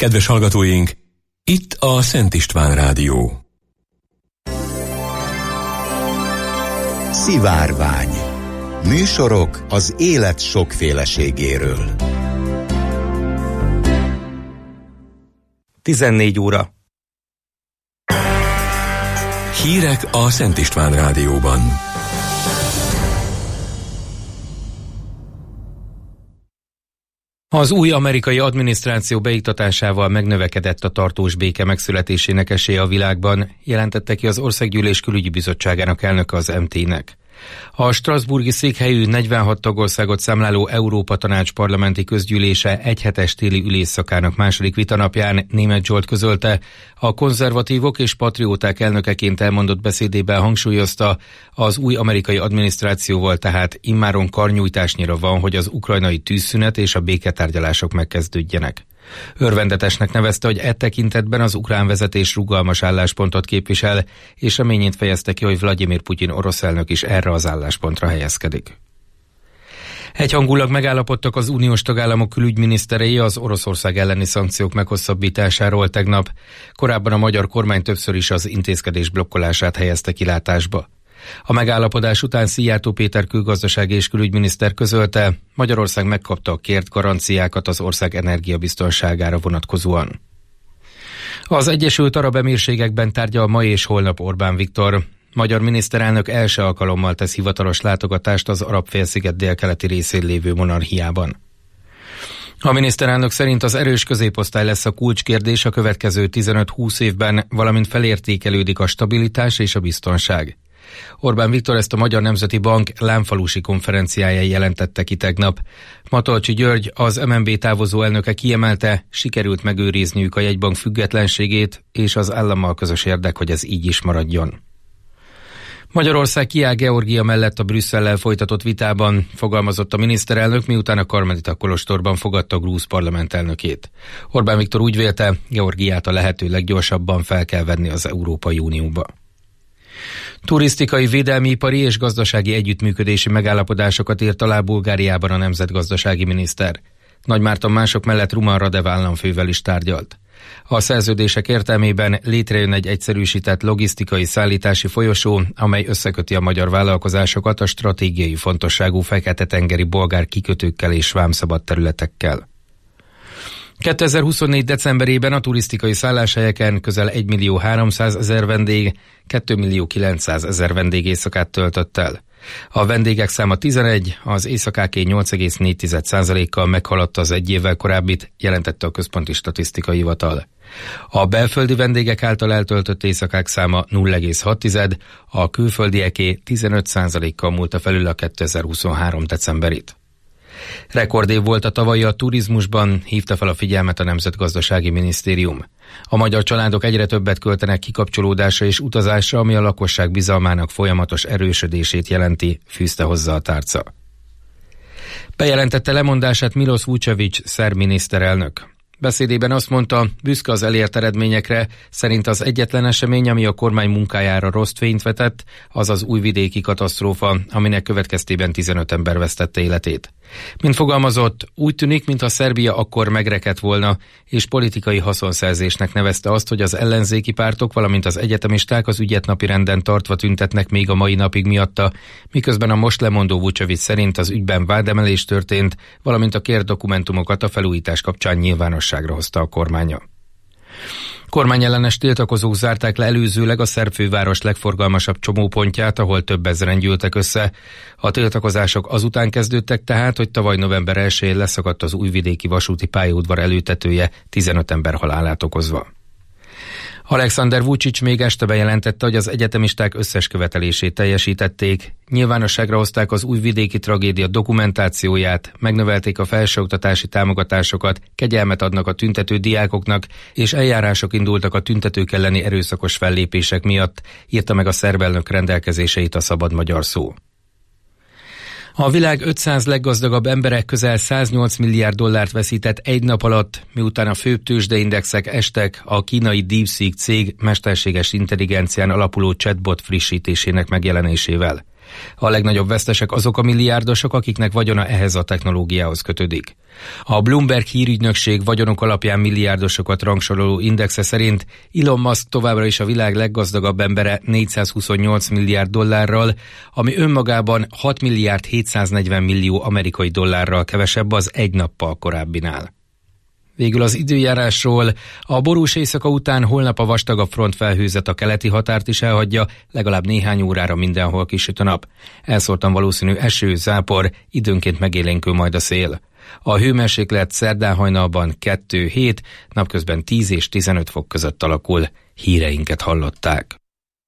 Kedves hallgatóink, itt a Szent István Rádió. Szivárvány. Műsorok az élet sokféleségéről. 14 óra. Hírek a Szent István Rádióban. Az új amerikai adminisztráció beiktatásával megnövekedett a tartós béke megszületésének esélye a világban, jelentette ki az Országgyűlés Külügyi Bizottságának elnöke az MT-nek. A strasbourgi székhelyű 46 tagországot számláló Európa Tanács parlamenti közgyűlése egyhetes téli ülésszakának második vitanapján Németh Zsolt közölte, a konzervatívok és patrióták elnökeként elmondott beszédében hangsúlyozta, az új amerikai adminisztrációval tehát immáron karnyújtásnyira van, hogy az ukrajnai tűzszünet és a béketárgyalások megkezdődjenek. Örvendetesnek nevezte, hogy tekintetben az ukrán vezetés rugalmas álláspontot képvisel, és reményét fejezte ki, hogy Vladimir Putyin orosz elnök is erre az álláspontra helyezkedik. Egyhangulag megállapodtak az uniós tagállamok külügyminiszterei az Oroszország elleni szankciók meghosszabbításáról tegnap. Korábban a magyar kormány többször is az intézkedés blokkolását helyezte kilátásba. A megállapodás után Szijjártó Péter külgazdasági és külügyminiszter közölte, Magyarország megkapta a kért garanciákat az ország energiabiztonságára vonatkozóan. Az Egyesült Arab Emírségekben tárgyal ma és holnap Orbán Viktor. Magyar miniszterelnök első alkalommal tesz hivatalos látogatást az Arab-félsziget délkeleti részén lévő monarchiában. A miniszterelnök szerint az erős középosztály lesz a kulcskérdés a következő 15-20 évben, valamint felértékelődik a stabilitás és a biztonság. Orbán Viktor ezt a Magyar Nemzeti Bank lámfalusi konferenciáján jelentette ki tegnap. Matolcsy György, az MNB távozó elnöke kiemelte, sikerült megőrizniük a jegybank függetlenségét, és az állammal közös érdek, hogy ez így is maradjon. Magyarország kiáll Georgia mellett a Brüsszellel folytatott vitában, fogalmazott a miniszterelnök, miután a Karmelita kolostorban fogadta a grúz parlament elnökét. Orbán Viktor úgy vélte, Georgiát a lehető leggyorsabban fel kell venni az Európai Unióba. Turisztikai, védelmi, ipari és gazdasági együttműködési megállapodásokat írt alá Bulgáriában a nemzetgazdasági miniszter. Nagy Márton mások mellett Ruman Radev államfővel is tárgyalt. A szerződések értelmében létrejön egy egyszerűsített logisztikai szállítási folyosó, amely összeköti a magyar vállalkozásokat a stratégiai fontosságú Fekete-tengeri bolgár kikötőkkel és vámszabad területekkel. 2024. decemberében a turisztikai szálláshelyeken közel 1.300.000 vendég, 2.900.000 vendég éjszakát töltött el. A vendégek száma 11, az éjszakáké 8,4%-kal meghaladta az egy évvel korábbit, jelentette a Központi Statisztikai Hivatal. A belföldi vendégek által eltöltött éjszakák száma 0,6, a külföldieké 15%-kal múlta felül a 2023. decemberit. Rekordév volt a tavalyi a turizmusban, hívta fel a figyelmet a Nemzetgazdasági Minisztérium. A magyar családok egyre többet költenek kikapcsolódásra és utazásra, ami a lakosság bizalmának folyamatos erősödését jelenti, fűzte hozzá a tárca. Bejelentette lemondását Miloš Vučević szerb miniszterelnök. Beszédében azt mondta, büszke az elért eredményekre, szerint az egyetlen esemény, ami a kormány munkájára rossz fényt vetett, az az újvidéki katasztrófa, aminek következtében 15 ember vesztette életét. Mint fogalmazott, úgy tűnik, mintha Szerbia akkor megrekedt volna, és politikai haszonszerzésnek nevezte azt, hogy az ellenzéki pártok, valamint az egyetemisták az ügyet napirenden tartva tüntetnek még a mai napig miatta, miközben a most lemondó Vučević szerint az ügyben vádemelés történt, valamint a kért dokumentumokat a felújítás kapcsán nyilvánosságra hozta a kormánya. Kormányellenes tiltakozók zárták le előzőleg a szerb főváros legforgalmasabb csomópontját, ahol több ezren gyűltek össze. A tiltakozások azután kezdődtek tehát, hogy tavaly november 1-én leszakadt az újvidéki vasúti pályaudvar előtetője 15 ember halálát okozva. Alexander Vučić még este bejelentette, hogy az egyetemisták összes követelését teljesítették. Nyilvánosságra hozták az újvidéki tragédia dokumentációját, megnövelték a felsőoktatási támogatásokat, kegyelmet adnak a tüntető diákoknak, és eljárások indultak a tüntetők elleni erőszakos fellépések miatt, írta meg a szerb elnök rendelkezéseit a Szabad Magyar Szó. A világ 500 leggazdagabb emberek közel 108 milliárd dollárt veszített egy nap alatt, miután a főbb tőzsdeindexek estek a kínai DeepSeek cég mesterséges intelligencián alapuló chatbot frissítésének megjelenésével. A legnagyobb vesztesek azok a milliárdosok, akiknek vagyona ehhez a technológiához kötődik. A Bloomberg hírügynökség vagyonok alapján milliárdosokat rangsoroló indexe szerint Elon Musk továbbra is a világ leggazdagabb embere 428 milliárd dollárral, ami önmagában 6 milliárd 740 millió amerikai dollárral kevesebb az egy nappal korábbinál. Végül az időjárásról. A borús éjszaka után holnap a vastagabb frontfelhőzet a keleti határt is elhagyja, legalább néhány órára mindenhol kisüt a nap. Elszórtan valószínű eső, zápor, időnként megélénkül majd a szél. A hőmérséklet szerdán hajnalban 2-7, napközben 10 és 15 fok között alakul. Híreinket hallották.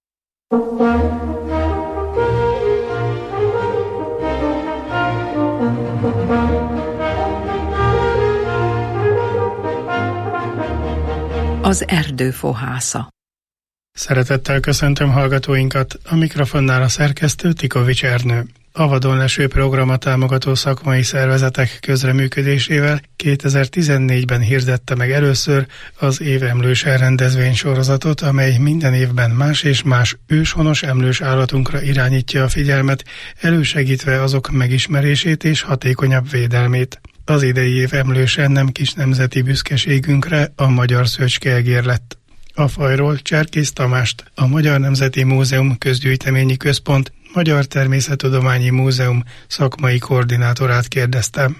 Az erdő fohásza. Szeretettel köszöntöm hallgatóinkat, a mikrofonnál a szerkesztő Tikovics Ernő. A Vadon Leső programot támogató szakmai szervezetek közreműködésével 2014-ben hirdette meg először az Évemlős elrendezvény sorozatot, amely minden évben más és más őshonos emlős állatunkra irányítja a figyelmet, elősegítve azok megismerését és hatékonyabb védelmét. Az idei év emlőse nem kis nemzeti büszkeségünkre a magyar szöcske-egér lett. A fajról Cserkész Tamást, a Magyar Nemzeti Múzeum Közgyűjteményi Központ Magyar Természettudományi Múzeum szakmai koordinátorát kérdeztem.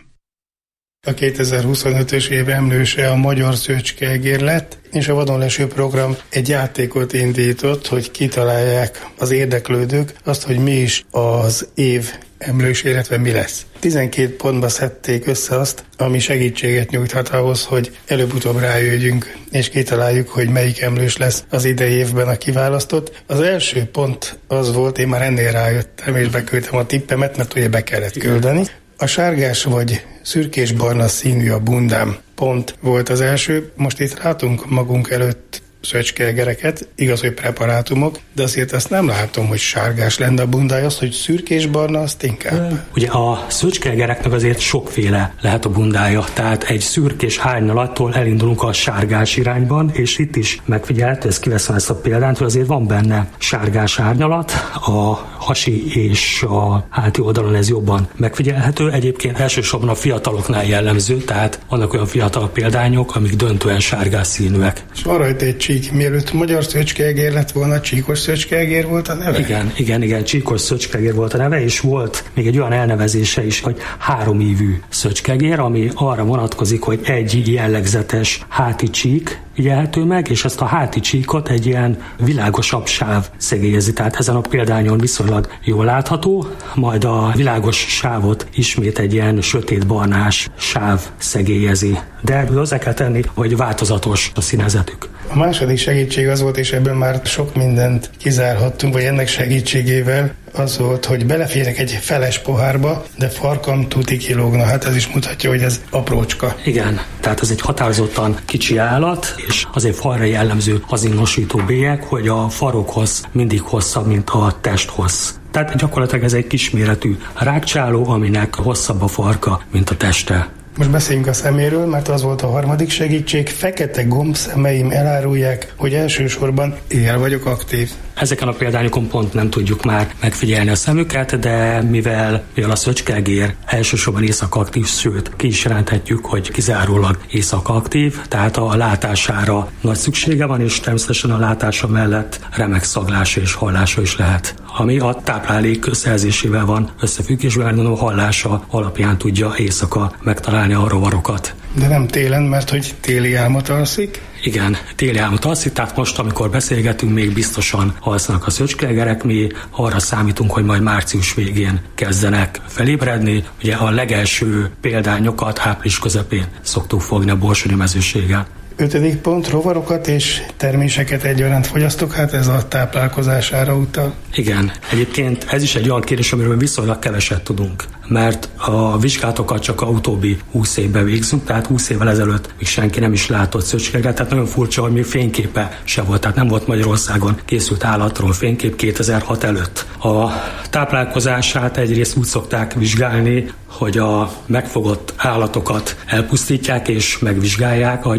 A 2025-ös év emlőse a magyar szöcske-egér lett, és a Vadon Leső program egy játékot indított, hogy kitalálják az érdeklődők azt, hogy mi is az év emlős, illetve mi lesz. 12 pontba szedték össze azt, ami segítséget nyújthat ahhoz, hogy előbb-utóbb rájöjjünk, és kitaláljuk, hogy melyik emlős lesz az idei évben a kiválasztott. Az első pont az volt, én már ennél rájöttem, és beküldtem a tippemet, mert ugye be kellett küldeni. A sárgás vagy szürkésbarna színű a bundám pont volt az első. Most itt látunk magunk előtt szöcske-egereket, igaz, hogy preparátumok, de azért azt nem látom, hogy sárgás lenne a bundája, az, hogy szürkés-barna, azt inkább. Ugye a szöcske-egereknek azért sokféle lehet a bundája, tehát egy szürkés hárnyalattól elindulunk a sárgás irányban, és itt is megfigyelhető, ezt kiveszem ezt a példát, hogy azért van benne sárgás árnyalat, a hasi és a háti oldalon ez jobban megfigyelhető. Egyébként elsősorban a fiataloknál jellemző, tehát vannak olyan fiatal példányok, amik döntően sárgás színűek. És van rajta egy csík, mielőtt magyar szöcske-egér lett volna, csíkos szöcske-egér volt a neve? Igen, csíkos szöcske-egér volt a neve, és volt még egy olyan elnevezése is, hogy 3 ívű szöcske-egér, ami arra vonatkozik, hogy egy jellegzetes háti csík figyelhető meg, és ezt a háti csíkot egy ilyen világosabb sáv szegélyezi. Tehát ezen a példányon viszonylag jól látható, majd a világos sávot ismét egy ilyen sötétbarnás sáv szegélyezi. De hozzá kell tenni, hogy változatos a színezetük. A második segítség az volt, és ebben már sok mindent kizárhattunk, vagy ennek segítségével az volt, hogy beleférek egy feles pohárba, de farkam tuti kilógna. Hát ez is mutatja, hogy ez aprócska. Igen, tehát ez egy határozottan kicsi állat, és azért fajra jellemző az innosító bélyeg, hogy a farokhoz mindig hosszabb, mint a testhossz. Tehát gyakorlatilag ez egy kisméretű rágcsáló, aminek hosszabb a farka, mint a teste. Most beszéljünk a szeméről, mert az volt a harmadik segítség. Fekete gombszemeim elárulják, hogy elsősorban éjjel vagyok aktív. Ezeken a példányokon pont nem tudjuk már megfigyelni a szemüket, de mivel a szöcske-egér elsősorban éjszakaktív, sőt ki is jelenthetjük, hogy kizárólag éjszakaktív, tehát a látására nagy szüksége van, és természetesen a látása mellett remek szaglása és hallása is lehet. Ami a táplálék összejelzésével van összefüggésben, mert a hallása alapján tudja éjszaka megtalálni a rovarokat. De nem télen, mert hogy téli álmot alszik? Igen, téli álmot alszik, tehát most, amikor beszélgetünk, még biztosan alszanak a szöcske-egerek, mi arra számítunk, hogy majd március végén kezdenek felébredni. Ugye a legelső példányokat április közepén szoktuk fogni a Borsodi mezőségen. 5. pont, rovarokat és terméseket egyaránt fogyasztok, hát ez a táplálkozására utal. Igen, egyébként ez is egy olyan kérdés, amiről viszonylag keveset tudunk, mert a vizsgálatokat csak a utóbbi 20 évben végzünk, tehát 20 évvel ezelőtt még senki nem is látott szöcske-egeret, tehát nagyon furcsa, hogy még fényképe se volt, tehát nem volt Magyarországon készült állatról fénykép 2006 előtt. A táplálkozását egyrészt úgy szokták vizsgálni, hogy a megfogott állatokat elpusztítják és megvizsgálják a gyomortartó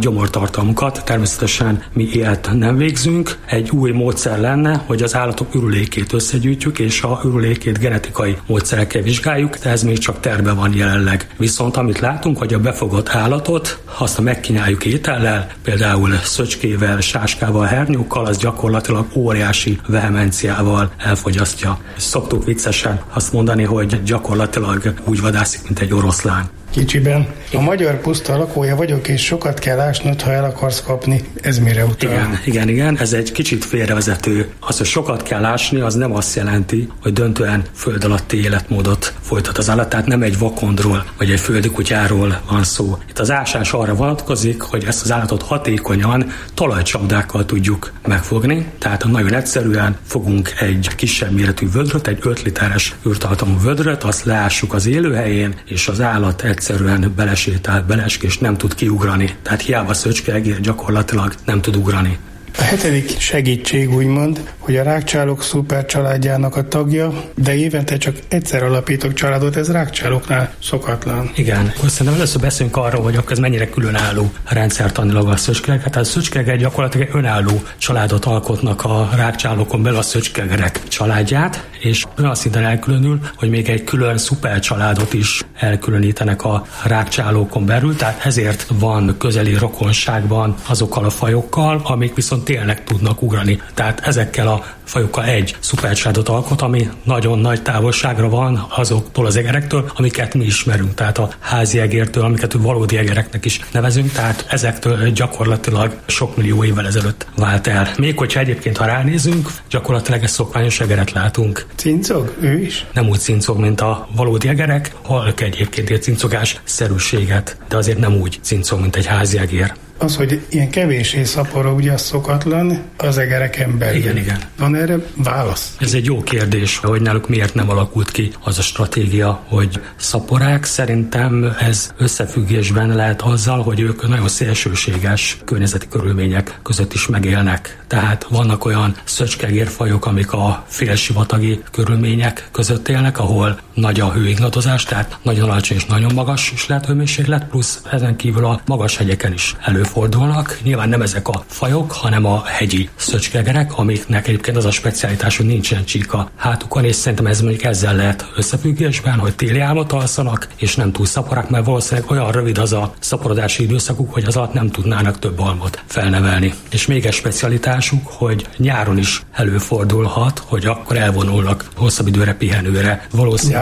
tartalmukat. Természetesen mi ilyet nem végzünk. Egy új módszer lenne, hogy az állatok ürülékét összegyűjtjük, és a ürülékét genetikai módszerekkel vizsgáljuk, de ez még csak terve van jelenleg. Viszont amit látunk, hogy a befogott állatot, azt megkínáljuk étellel, például szöcskével, sáskával, hernyókkal, az gyakorlatilag óriási vehemenciával elfogyasztja. Szoktuk viccesen azt mondani, hogy gyakorlatilag úgy vadászik, mint egy oroszlán. Kicsiben. A magyar puszta lakója vagyok, és sokat kell ásnod, ha el akarsz kapni. Ez mire utal? Igen. Ez egy kicsit félrevezető. Az, hogy sokat kell ásni, az nem azt jelenti, hogy döntően föld alatti életmódot folytat az állat, tehát nem egy vakondról, vagy egy földi kutyáról van szó. Itt az ásás arra vonatkozik, hogy ezt az állatot hatékonyan talajcsapdákkal tudjuk megfogni, tehát nagyon egyszerűen fogunk egy kisebb méretű vödröt, egy 5 literes űrtartalmú vödröt, azt leássuk az élőhelyén, és az állat egyszerűen belesétál, beleesik, és nem tud kiugrani. Tehát hiába szöcskeegér, gyakorlatilag nem tud ugrani. A 7. segítség úgymond, hogy a rágcsálók szuper családjának a tagja, de évente csak egyszer alapítok családot, ez rágcsálóknál szokatlan. Igen, szerintem először beszélünk arról, hogy akkor ez mennyire különálló rendszertanilag a szöcskeegek. Tehát a szöcskeegek gyakorlatilag önálló családot alkotnak a rágcsálókon belül, a szöcskeegerek családját, és olyan szinten elkülönül, hogy még egy külön szuper családot is elkülönítenek a rágcsálókon belül, tehát ezért van közeli rokonságban azokkal a fajokkal, amik viszont tényleg tudnak ugrani. Tehát ezekkel a fajokkal egy szupercsaládot alkot, ami nagyon nagy távolságra van azoktól az egerektől, amiket mi ismerünk, tehát a házi egértől, amiket valódi egereknek is nevezünk, tehát ezektől gyakorlatilag sok millió évvel ezelőtt vált el. Még hogyha egyébként, ha ránézünk, gyakorlatilag egy szokványos egeret látunk. Cincog? Ő is? Nem úgy cincog, mint a valódi egerek, hallok egyébként egy cincogás szerűséget, de azért nem úgy cincog, mint egy házi egér. Az, hogy ilyen kevéssé szaporog, ugye az szokatlan az egereken belül. Igen. Van erre válasz? Ez egy jó kérdés, hogy náluk miért nem alakult ki az a stratégia, hogy szaporák. Szerintem ez összefüggésben lehet azzal, hogy ők nagyon szélsőséges környezeti körülmények között is megélnek. Tehát vannak olyan szöcskeegérfajok, amik a félsivatagi körülmények között élnek, ahol nagy a hőingadozás, tehát nagyon alacsony és nagyon magas is lehet hőmérséklet, plusz ezen kívül a magas hegyeken is előfordulnak. Nyilván nem ezek a fajok, hanem a hegyi szöcskeegerek, amiknek egyébként az a specialitás, hogy nincsen csík a hátukon, és szerintem ez mondjuk ezzel lehet összefüggésben, hogy téli álmot alszanak, és nem túl szaporák, mert valószínűleg olyan rövid az a szaporodási időszakuk, hogy az alatt nem tudnának több almot felnevelni. És még egy specialitásuk, hogy nyáron is előfordulhat, hogy akkor elvonulnak hosszabb időre pihenőre. Valószínűleg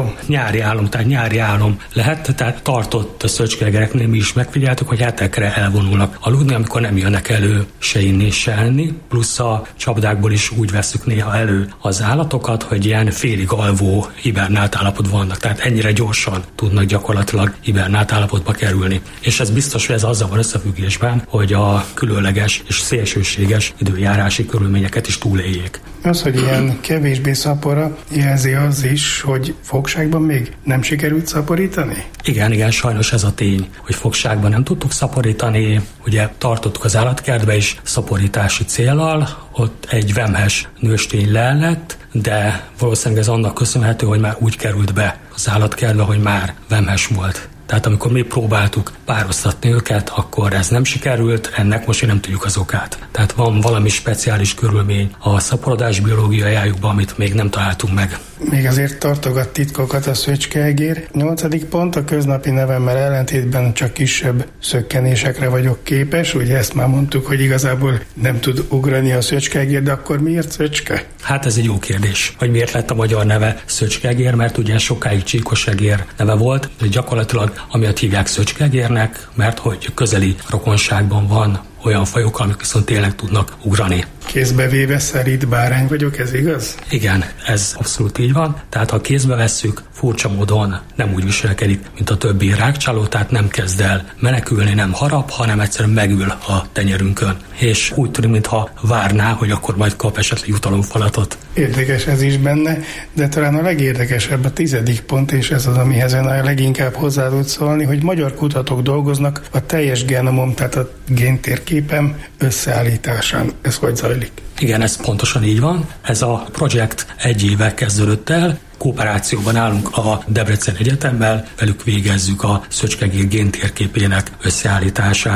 nyári álom lehet, tehát tartott szöcskeegereknél mi is megfigyeltük, hogy hetekre elvonulnak aludni, amikor nem jönnek elő se inni, se enni, plusz a csapdákból is úgy veszük néha elő az állatokat, hogy ilyen félig alvó hibernált állapotban vannak, tehát ennyire gyorsan tudnak gyakorlatilag hibernált állapotba kerülni. És ez biztos, hogy ez azzal van összefüggésben, hogy a különleges és szélsőséges időjárási körülményeket is túléljék. Az, hogy ilyen kevésbé szapora, jelzi az is, hogy fogságban még nem sikerült szaporítani? Igen, sajnos ez a tény, hogy fogságban nem tudtuk szaporítani. Ugye tartottuk az állatkertbe is szaporítási céllal, ott egy vemhes nőstény lellett, de valószínűleg ez annak köszönhető, hogy már úgy került be az állatkertbe, hogy már vemhes volt. Tehát amikor mi próbáltuk pároztatni őket, akkor ez nem sikerült, ennek most nem tudjuk az okát. Tehát van valami speciális körülmény a szaporodás biológiájukban, amit még nem találtunk meg. Még azért tartogat titkokat a szöcskeegér. 8. pont, a köznapi nevemmel ellentétben csak kisebb szökkenésekre vagyok képes. Ugye ezt már mondtuk, hogy igazából nem tud ugrani a szöcskeegér, de akkor miért szöcske? Hát ez egy jó kérdés, hogy miért lett a magyar neve szöcskeegér, mert ugye sokáig csíkosegér neve volt, de gyakorlatilag amiatt hívják szöcskeegérnek, mert hogy közeli rokonságban van olyan fajok, amik viszont tényleg tudnak ugrani. Kézbe véve szerint bárány vagyok, ez igaz? Igen, ez abszolút így van. Tehát ha kézbe vesszük, furcsa módon nem úgy viselkedik, mint a többi rágcsáló, tehát nem kezd el menekülni, nem harap, hanem egyszerűen megül a tenyerünkön. És úgy tűnik, mintha várná, hogy akkor majd kap esetleg jutalomfalatot. Érdekes ez is benne, de talán a legérdekesebb a 10. pont, és ez az, amihez ön a leginkább hozzá tud szólni, hogy magyar kutatók dolgoznak a teljes genomom, tehát a géntérképem összeállításán. Ez hogy zajlik? Igen, ez pontosan így van. Ez a projekt 1 éve kezdődött el, kooperációban állunk a Debrecen Egyetemmel, velük végezzük a szöcskeegér géntérképének összeállítását.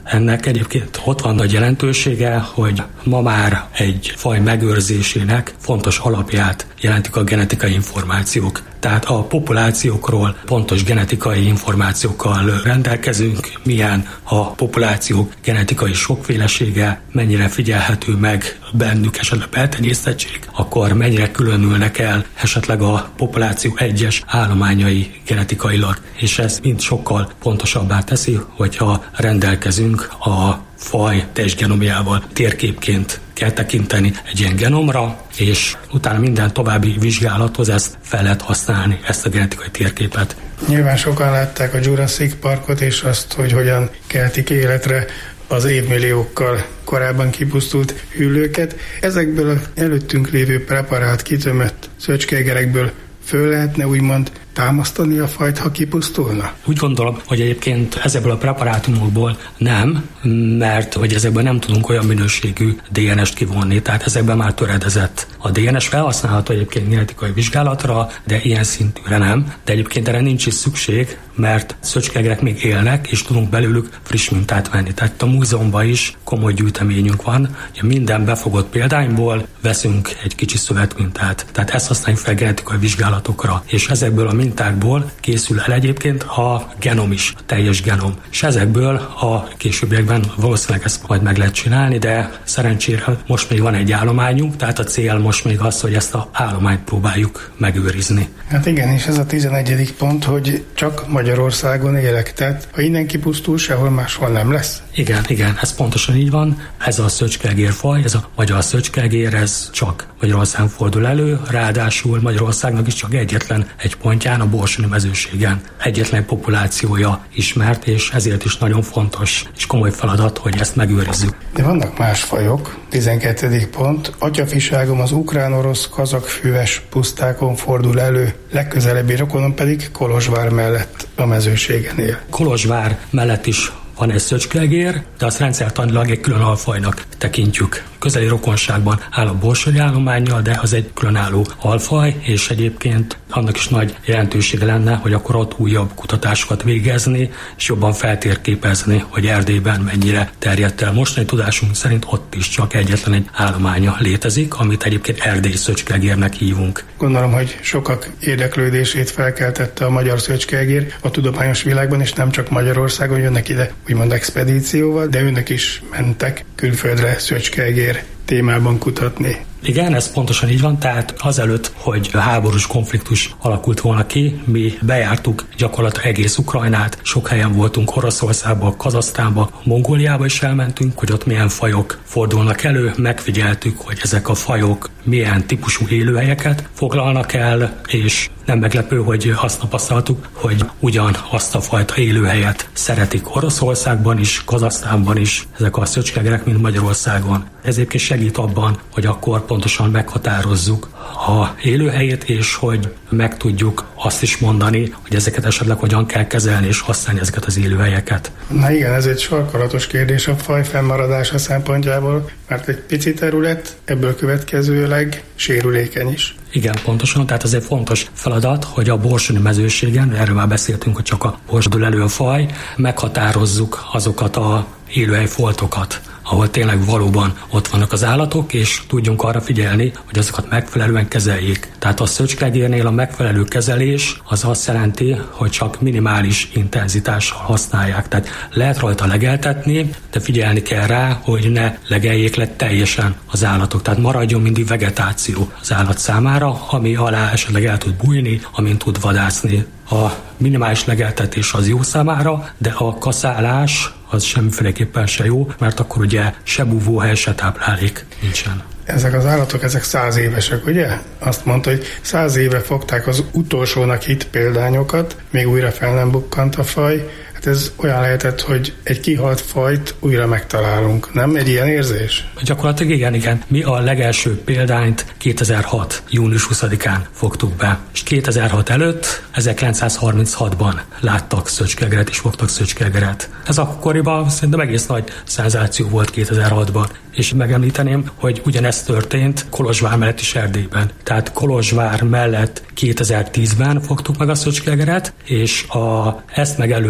Ennek egyébként ott van nagy jelentősége, hogy ma már egy faj megőrzésének fontos alapját jelentik a genetikai információk. Tehát a populációkról pontos genetikai információkkal rendelkezünk, milyen a populáció genetikai sokfélesége, mennyire figyelhető meg bennük esetleg beltenyésztettség, akkor mennyire különülnek el esetleg a populáció egyes állományai genetikailag, és ez mind sokkal pontosabbá teszi, hogyha rendelkezünk a faj testgenomjával. Térképként kell tekinteni egy ilyen genomra, és utána minden további vizsgálathoz ezt fel lehet használni, ezt a genetikai térképet. Nyilván sokan látták a Jurassic Parkot, és azt, hogy hogyan keltik életre az évmilliókkal korábban kipusztult hüllőket. Ezekből az előttünk lévő preparált, kitömött szöcskegerekből föl lehetne úgymond támasztani a fajt, ha kipusztulna? Úgy gondolom, hogy egyébként ezekből a preparátumokból nem, mert hogy ezekben nem tudunk olyan minőségű DNS-t kivonni, tehát ezekben már töredezett. A DNS felhasználható egyébként genetikai vizsgálatra, de ilyen szintűre nem. De egyébként erre nincs is szükség, mert szöcskegerek még élnek, és tudunk belőlük friss mintát venni. Tehát a múzeumban is komoly gyűjteményünk van. Minden befogott példányból veszünk egy kicsi szövetmintát. Tehát ezt használjuk fel genetikai vizsgálatokra, és ezekből a mintákból készül el egyébként a genom is, a teljes genom. És ezekből a későbbiekben valószínűleg ezt majd meg lehet csinálni, de szerencsére most még van egy állományunk, tehát a cél most még az, hogy ezt az állományt próbáljuk megőrizni. Hát igen, és ez a 11. pont, hogy csak Magyarországon élek, tehát ha innen kipusztul, sehol máshol nem lesz. Igen, ez pontosan így van. Ez a szöcskeegérfaj, ez a magyar szöcskeegér, ez csak Magyarországon fordul elő, ráadásul Magyarországnak is csak egyetlen egy pontján, a Borsoni mezőségen egyetlen populációja ismert, és ezért is nagyon fontos és komoly feladat, hogy ezt megőrizzük. De vannak más fajok. 12. pont. Atyafiságom az ukrán-orosz-kazak füves pusztákon fordul elő, legközelebbi rokonom pedig Kolozsvár mellett a mezőségen él. Kolozsvár mellett is van egy szöcskeegér, de azt rendszertanilag egy külön alfajnak tekintjük. Közeli rokonságban áll a borsodi állománnyal, de az egy különálló alfaj, és egyébként annak is nagy jelentősége lenne, hogy akkor ott újabb kutatásokat végezni, és jobban feltérképezni, hogy Erdélyben mennyire terjedt el. Mostani tudásunk szerint ott is csak egyetlen egy állománya létezik, amit egyébként erdélyi szöcskeegérnek hívunk. Gondolom, hogy sokak érdeklődését felkeltette a magyar szöcskeegér a tudományos világban, és nem csak Magyarországon jönnek ide úgymond expedícióval, de önök is mentek külföldre szöcskeegér témában kutatni. Igen, ez pontosan így van, tehát azelőtt, hogy háborús konfliktus alakult volna ki, mi bejártuk gyakorlatilag egész Ukrajnát, sok helyen voltunk Oroszországba, Kazahsztánba, Mongóliába is elmentünk, hogy ott milyen fajok fordulnak elő, megfigyeltük, hogy ezek a fajok milyen típusú élőhelyeket foglalnak el, és nem meglepő, hogy azt tapasztaltuk, hogy ugyanazt a fajta élőhelyet szeretik Oroszországban is, Kazahsztánban is ezek a szöcskegerek, mint Magyarországon. Ez egyébként segít abban, hogy akkor pontosan meghatározzuk a élőhelyét, és hogy meg tudjuk azt is mondani, hogy ezeket esetleg hogyan kell kezelni és használni ezeket az élőhelyeket. Na igen, ez egy sarkalatos kérdés a faj fennmaradása szempontjából, mert egy pici terület, ebből következőleg sérülékeny is. Igen, pontosan, tehát ez egy fontos feladat, hogy a borsodi mezőségen, erről már beszéltünk, hogy csak a borsodul elő a faj, meghatározzuk azokat a élőhelyfoltokat, ahol tényleg valóban ott vannak az állatok, és tudjunk arra figyelni, hogy azokat megfelelően kezeljék. Tehát a szöcskeegérnél a megfelelő kezelés az azt jelenti, hogy csak minimális intenzitással használják. Tehát lehet rajta legeltetni, de figyelni kell rá, hogy ne legeljék le teljesen az állatok. Tehát maradjon mindig vegetáció az állat számára, ami alá esetleg el tud bújni, amin tud vadászni. A minimális legeltetés az jó számára, de a kaszálás az semmiféleképpen se jó, mert akkor ugye se búvóhely, se táplálék nincsen. Ezek az állatok, ezek 100 évesek, ugye? Azt mondta, hogy 100 éve fogták az utolsónak hitt példányokat, még újra fel nem bukkant a faj. Hát ez olyan lehetett, hogy egy kihalt fajt újra megtalálunk. Nem egy ilyen érzés? Gyakorlatilag igen. Mi a legelső példányt 2006. június 20-án fogtuk be. És 2006 előtt, 1936-ban láttak szöcskeegeret és fogtak szöcskeegeret. Ez akkoriban szerintem egész nagy szenzáció volt 2006-ban. És megemlíteném, hogy ugyanezt történt Kolozsvár mellett is Erdélyben. Tehát Kolozsvár mellett 2010-ben fogtuk meg a szöcskeegeret, és ezt megelőző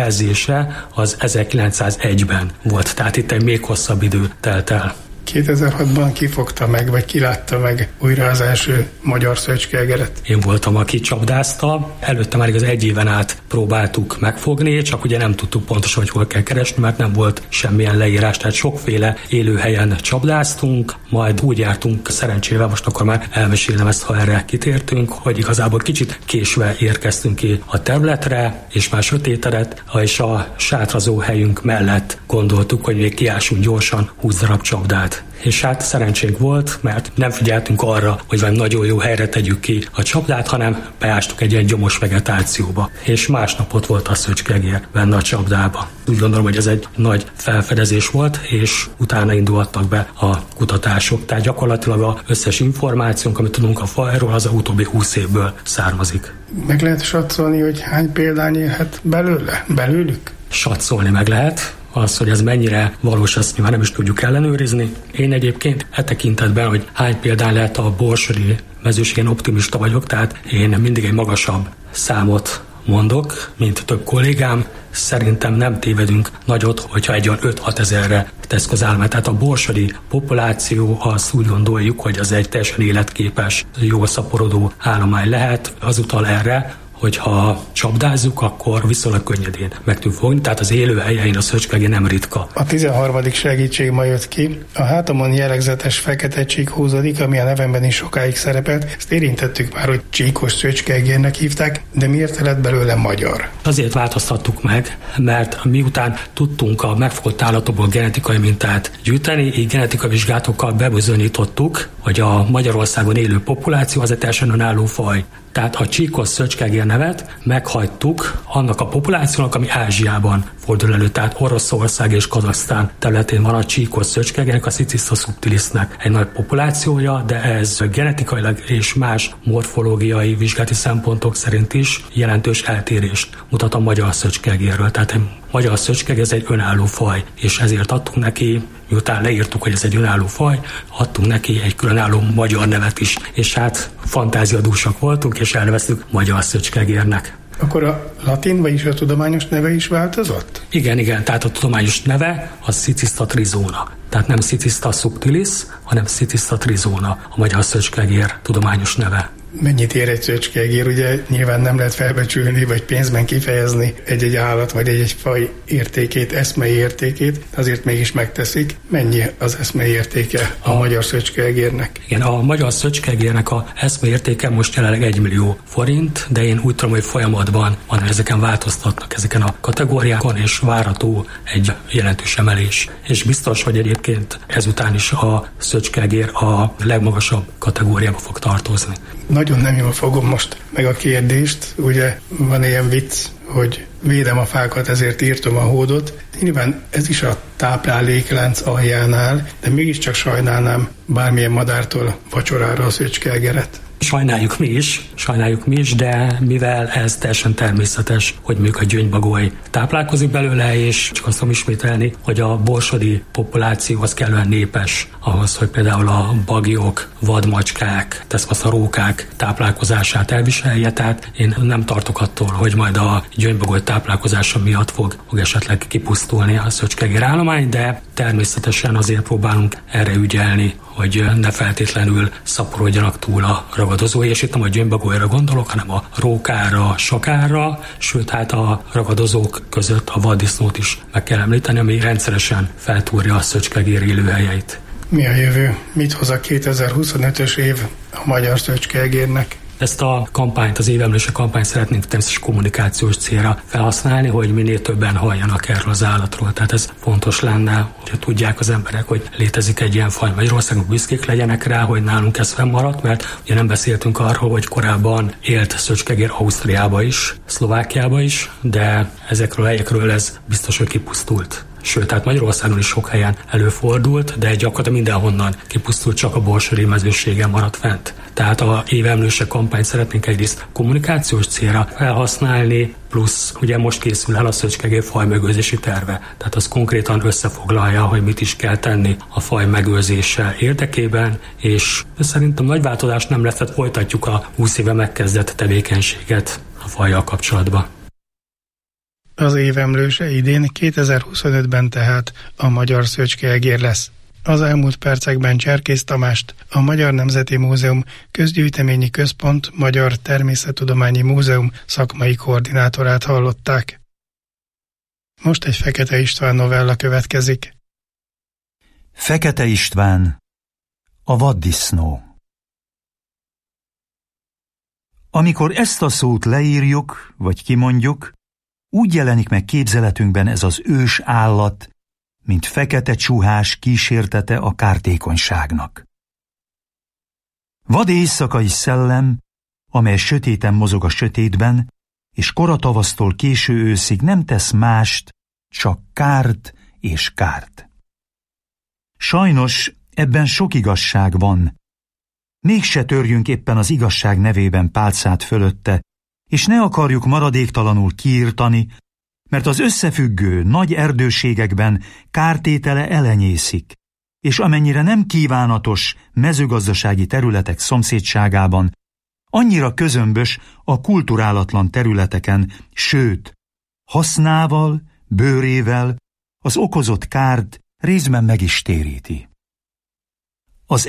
jelzése az 1901-ben volt, tehát itt egy még hosszabb idő telt el. 2006-ban ki fogta meg, vagy ki látta meg újra az első magyar szöcskegeret? Én voltam, aki csapdázta. Előtte már igaz 1 éven át próbáltuk megfogni, csak ugye nem tudtuk pontosan, hogy hol kell keresni, mert nem volt semmilyen leírás, tehát sokféle élőhelyen csapdáztunk, majd úgy jártunk szerencsével, most akkor már elmesélem ezt, ha erre kitértünk, hogy igazából kicsit késve érkeztünk ki a területre, és már sötétedett, és a sátrazó helyünk mellett gondoltuk, hogy még kiásunk gyorsan 20 darab csapdát. És hát szerencsénk volt, mert nem figyeltünk arra, hogy valami nagyon jó helyre tegyük ki a csapdát, hanem beástuk egy ilyen gyomos vegetációba. És másnap ott volt a szöcskegér benne a csapdába. Úgy gondolom, hogy ez egy nagy felfedezés volt, és utána indultak be a kutatások. Tehát gyakorlatilag az összes információnk, amit tudunk a fajról, az a utóbbi 20 évből származik. Meg lehet satszolni, hogy hány példány élhet belőlük? Satszolni meg lehet. Az, hogy ez mennyire valós, azt nyilván nem is tudjuk ellenőrizni. Én egyébként tekintetben, hogy hány példány lehet a borsodi mezőségen, optimista vagyok, tehát én mindig egy magasabb számot mondok, mint több kollégám. Szerintem nem tévedünk nagyot, hogyha egy olyan 5-6 ezerre teszk az állomány. Tehát a borsodi populáció, azt úgy gondoljuk, hogy az egy teljesen életképes, jól szaporodó állomány lehet. Az utal erre, hogyha csapdázzuk, akkor viszonylag könnyedén meg tudjuk fogni, tehát az élőhelyein a szöcskegér nem ritka. A 13. segítség ma jött ki. A hátamon jellegzetes fekete csík húzódik, ami a nevemben is sokáig szerepelt. Ezt érintettük már, hogy csíkos szöcskegérnek hívták, de miért lett belőle magyar? Azért változtattuk meg, mert miután tudtunk a megfogott állatokból genetikai mintát gyűjteni, így genetikai vizsgálatokkal bebizonyítottuk, hogy a Magyarországon élő populáció az egy teljesen önálló faj. Tehát a csíkos szöcskegér nevet meghagytuk annak a populációnak, ami Ázsiában fordul elő. Tehát Oroszország és Kazahsztán területén van a csíkos szöcskegérnek, a Citista subtilisnek egy nagy populációja, de ez genetikailag és más morfológiai vizsgálati szempontok szerint is jelentős eltérést mutat a magyar szöcskegérről. Tehát a magyar szöcskegér ez egy önálló faj, és ezért adtunk neki, miután leírtuk, hogy ez egy önálló faj, adtunk neki egy különálló magyar nevet is, és hát fantáziadúsak voltunk, és elneveztük magyar szöcskegérnek. Akkor a latin, vagyis a tudományos neve is változott? Igen, tehát a tudományos neve a Citista trizona. Tehát nem Citista subtilis, hanem Citista trizona a magyar szöcskegér tudományos neve. Mennyit ér egy szöcskegér? Ugye nyilván nem lehet felbecsülni, vagy pénzben kifejezni egy-egy állat, vagy egy faj értékét, eszmei értékét, azért mégis megteszik. Mennyi az eszmei értéke a magyar szöcskegérnek? Igen, a magyar szöcskegérnek a eszmei értéke most jelenleg 1 millió forint, de én úgy tudom, hogy folyamatban van, hogy ezeken változtatnak ezeken a kategóriákon, és várható egy jelentős emelés. És biztos, hogy egyébként ezután is a szöcskegér a legmagasabb kategóriába fog tartozni. Nagyon nem jól fogom most meg a kérdést. Ugye van ilyen vicc, hogy védem a fákat, ezért írtom a hódot. Nyilván ez is a tápláléklánc aljánál, de mégiscsak sajnálnám bármilyen madártól vacsorára a szöcskegeret. Sajnáljuk mi is, de mivel ez teljesen természetes, hogy mondjuk a gyöngybagoly táplálkozik belőle, és csak azt tudom ismételni, hogy a borsodi populáció az kellően népes ahhoz, hogy például a bagyok, vadmacskák, a rókák táplálkozását elviselje, tehát én nem tartok attól, hogy majd a gyöngybagoly táplálkozása miatt fog esetleg kipusztulni a szöcskegér állomány, de természetesen azért próbálunk erre ügyelni, hogy ne feltétlenül szaporodjanak túl a ragadozói, és itt nem a gyöngybagolyra gondolok, hanem a rókára, sakára, sőt, hát a ragadozók között a vaddisznót is meg kell említeni, ami rendszeresen feltúrja a szöcskegér élőhelyeit. Mi a jövő? Mit hoz a 2025-ös év a magyar szöcskegérnek? Ezt a kampányt, az évemlése kampányt szeretnénk természetesen kommunikációs célra felhasználni, hogy minél többen halljanak erről az állatról. Tehát ez fontos lenne, hogy tudják az emberek, hogy létezik egy ilyen faj Magyarországon, büszkék legyenek rá, hogy nálunk ez fennmaradt, mert ugye nem beszéltünk arról, hogy korábban élt szöcskegér Ausztriába is, Szlovákiába is, de ezekről a helyekről ez biztos, hogy kipusztult. Sőt, tehát Magyarországon is sok helyen előfordult, de gyakorlatilag mindenhonnan kipusztult, csak a borsodi mezőségen maradt fent. Tehát a évemlőse kampányt szeretnénk egyrészt kommunikációs célra felhasználni, plusz ugye most készül el a szöcskegér fajmegőrzési terve. Tehát az konkrétan összefoglalja, hogy mit is kell tenni a faj megőrzése érdekében, és szerintem nagy változás nem lesz, tehát folytatjuk a 20 éve megkezdett tevékenységet a fajjal kapcsolatban. Az évemlőse idén 2025-ben tehát a magyar szöcskeegér lesz. Az elmúlt percekben Cserkész Tamást, a Magyar Nemzeti Múzeum Közgyűjteményi Központ Magyar Természettudományi Múzeum szakmai koordinátorát hallották. Most egy Fekete István novella következik. Fekete István, a vaddisznó. Amikor ezt a szót leírjuk, vagy kimondjuk, úgy jelenik meg képzeletünkben ez az ős állat, mint fekete csuhás kísértete a kártékonyságnak. Vad éjszakai szellem, amely sötéten mozog a sötétben, és koratavasztól késő őszig nem tesz mást, csak kárt és kárt. Sajnos ebben sok igazság van. Mégse törjünk éppen az igazság nevében pálcát fölötte, és ne akarjuk maradéktalanul kiirtani, mert az összefüggő nagy erdőségekben kártétele elenyészik, és amennyire nem kívánatos mezőgazdasági területek szomszédságában, annyira közömbös a kulturálatlan területeken, sőt, hasznával, bőrével az okozott kárt részben meg is téríti. Az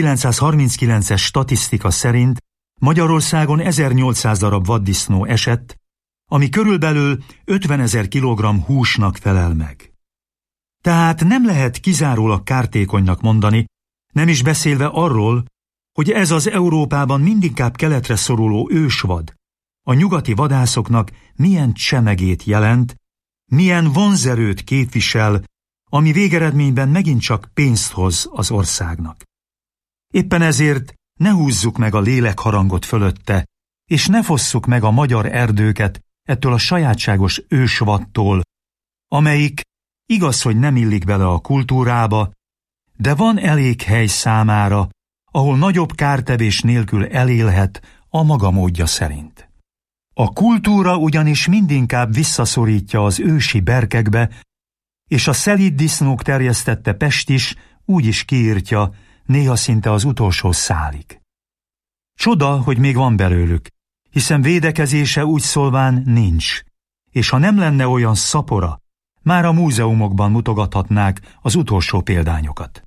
1939-es statisztika szerint Magyarországon 1800 darab vaddisznó esett, ami körülbelül 50 000 kilogramm húsnak felel meg. Tehát nem lehet kizárólag kártékonynak mondani, nem is beszélve arról, hogy ez az Európában mindinkább keletre szoruló ősvad a nyugati vadászoknak milyen csemegét jelent, milyen vonzerőt képvisel, ami végeredményben megint csak pénzt hoz az országnak. Éppen ezért ne húzzuk meg a lélekharangot fölötte, és ne fosszuk meg a magyar erdőket ettől a sajátságos ősvadtól, amelyik igaz, hogy nem illik bele a kultúrába, de van elég hely számára, ahol nagyobb kártevés nélkül elélhet a maga módja szerint. A kultúra ugyanis mindinkább visszaszorítja az ősi berkekbe, és a szelíd disznók terjesztette Pest is úgy is kiírtja, néha szinte az utolsó szálig. Csoda, hogy még van belőlük, hiszen védekezése úgy szólván nincs, és ha nem lenne olyan szapora, már a múzeumokban mutogathatnák az utolsó példányokat.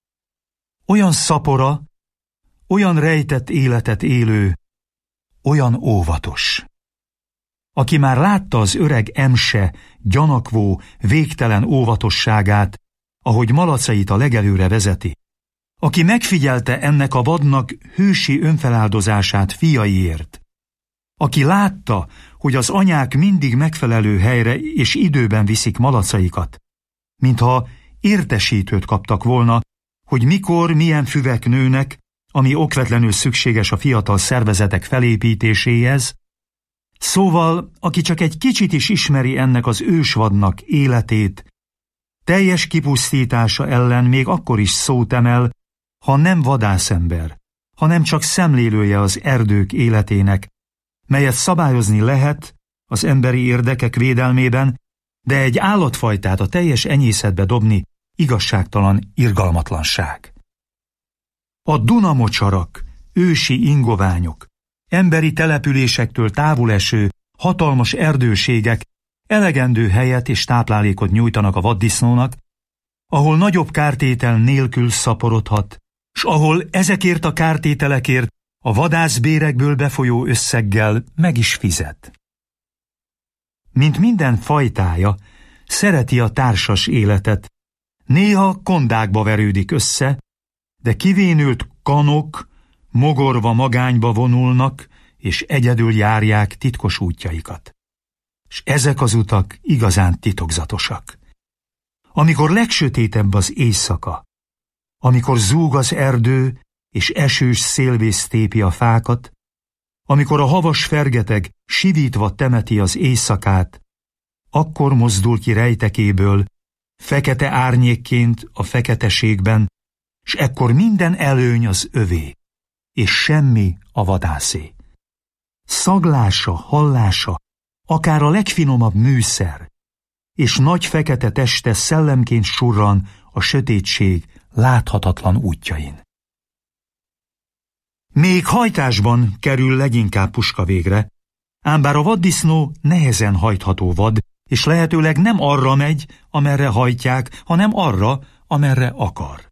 Olyan szapora, olyan rejtett életet élő, olyan óvatos. Aki már látta az öreg emse gyanakvó, végtelen óvatosságát, ahogy malacait a legelőre vezeti, aki megfigyelte ennek a vadnak hősi önfeláldozását fiaiért, aki látta, hogy az anyák mindig megfelelő helyre és időben viszik malacaikat, mintha értesítőt kaptak volna, hogy mikor milyen füvek nőnek, ami okvetlenül szükséges a fiatal szervezetek felépítéséhez, szóval, aki csak egy kicsit is ismeri ennek az ősvadnak életét, teljes kipusztítása ellen még akkor is szót emel, ha nem vadászember, hanem csak szemlélője az erdők életének, melyet szabályozni lehet az emberi érdekek védelmében, de egy állatfajtát a teljes enyészetbe dobni igazságtalan irgalmatlanság. A Dunamocsarak, ősi ingoványok, emberi településektől távol eső, hatalmas erdőségek elegendő helyet és táplálékot nyújtanak a vaddisznónak, ahol nagyobb kártétel nélkül szaporodhat, s ahol ezekért a kártételekért a vadászbérekből befolyó összeggel meg is fizet. Mint minden fajtája, szereti a társas életet, néha kondákba verődik össze, de kivénült kanok mogorva magányba vonulnak, és egyedül járják titkos útjaikat. És ezek az utak igazán titokzatosak. Amikor legsötétebb az éjszaka, amikor zúg az erdő, és esős szélvész tépi a fákat, amikor a havas fergeteg sivítva temeti az éjszakát, akkor mozdul ki rejtekéből, fekete árnyékként a feketeségben, s ekkor minden előny az övé, és semmi a vadászé. Szaglása, hallása, akár a legfinomabb műszer, és nagy fekete teste szellemként surran a sötétség láthatatlan útjain. Még hajtásban kerül leginkább puska végre, ám bár a vaddisznó nehezen hajtható vad, és lehetőleg nem arra megy, amerre hajtják, hanem arra, amerre akar.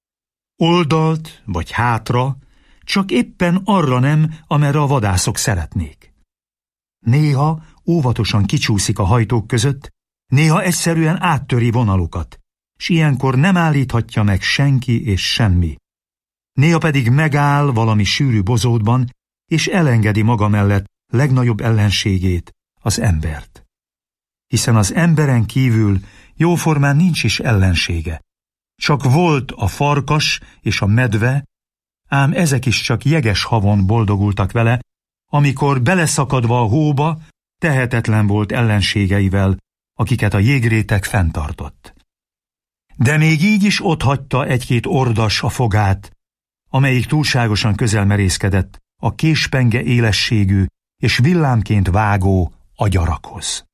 Oldalt vagy hátra, csak éppen arra nem, amerre a vadászok szeretnék. Néha óvatosan kicsúszik a hajtók között, néha egyszerűen áttöri vonalukat, s ilyenkor nem állíthatja meg senki és semmi. Néha pedig megáll valami sűrű bozótban, és elengedi maga mellett legnagyobb ellenségét, az embert. Hiszen az emberen kívül jóformán nincs is ellensége. Csak volt a farkas és a medve, ám ezek is csak jeges havon boldogultak vele, amikor beleszakadva a hóba tehetetlen volt ellenségeivel, akiket a jégréteg fenntartott. De még így is otthagyta egy-két ordas a fogát, amelyik túlságosan közel merészkedett a késpenge élességű és villámként vágó agyarakhoz.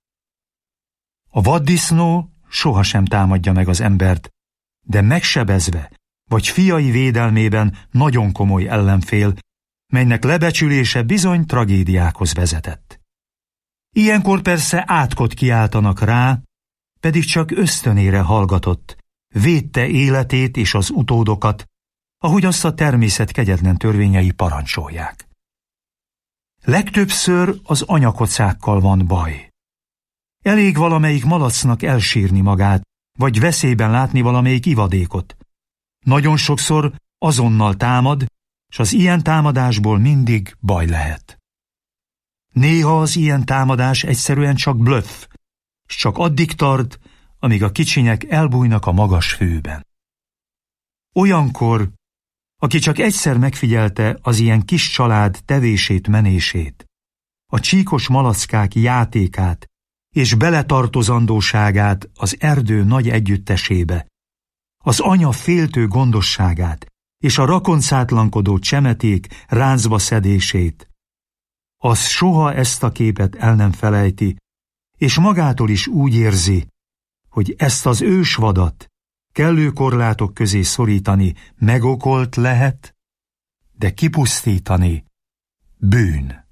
A vaddisznó sohasem támadja meg az embert, de megsebezve vagy fiai védelmében nagyon komoly ellenfél, melynek lebecsülése bizony tragédiákhoz vezetett. Ilyenkor persze átkot kiáltanak rá, pedig csak ösztönére hallgatott, védte életét és az utódokat, ahogy azt a természet kegyetlen törvényei parancsolják. Legtöbbször az anyakocákkal van baj. Elég valamelyik malacnak elsírni magát, vagy veszélyben látni valamelyik ivadékot. Nagyon sokszor azonnal támad, s az ilyen támadásból mindig baj lehet. Néha az ilyen támadás egyszerűen csak blöff, s csak addig tart, amíg a kicsinyek elbújnak a magas fűben. Olyankor, aki csak egyszer megfigyelte az ilyen kis család tevését-menését, a csíkos malackák játékát és beletartozandóságát az erdő nagy együttesébe, az anya féltő gondosságát és a rakoncátlankodó csemeték ráncba szedését, az soha ezt a képet el nem felejti, és magától is úgy érzi, hogy ezt az ősvadat kellő korlátok közé szorítani megokolt lehet, de kipusztítani bűn.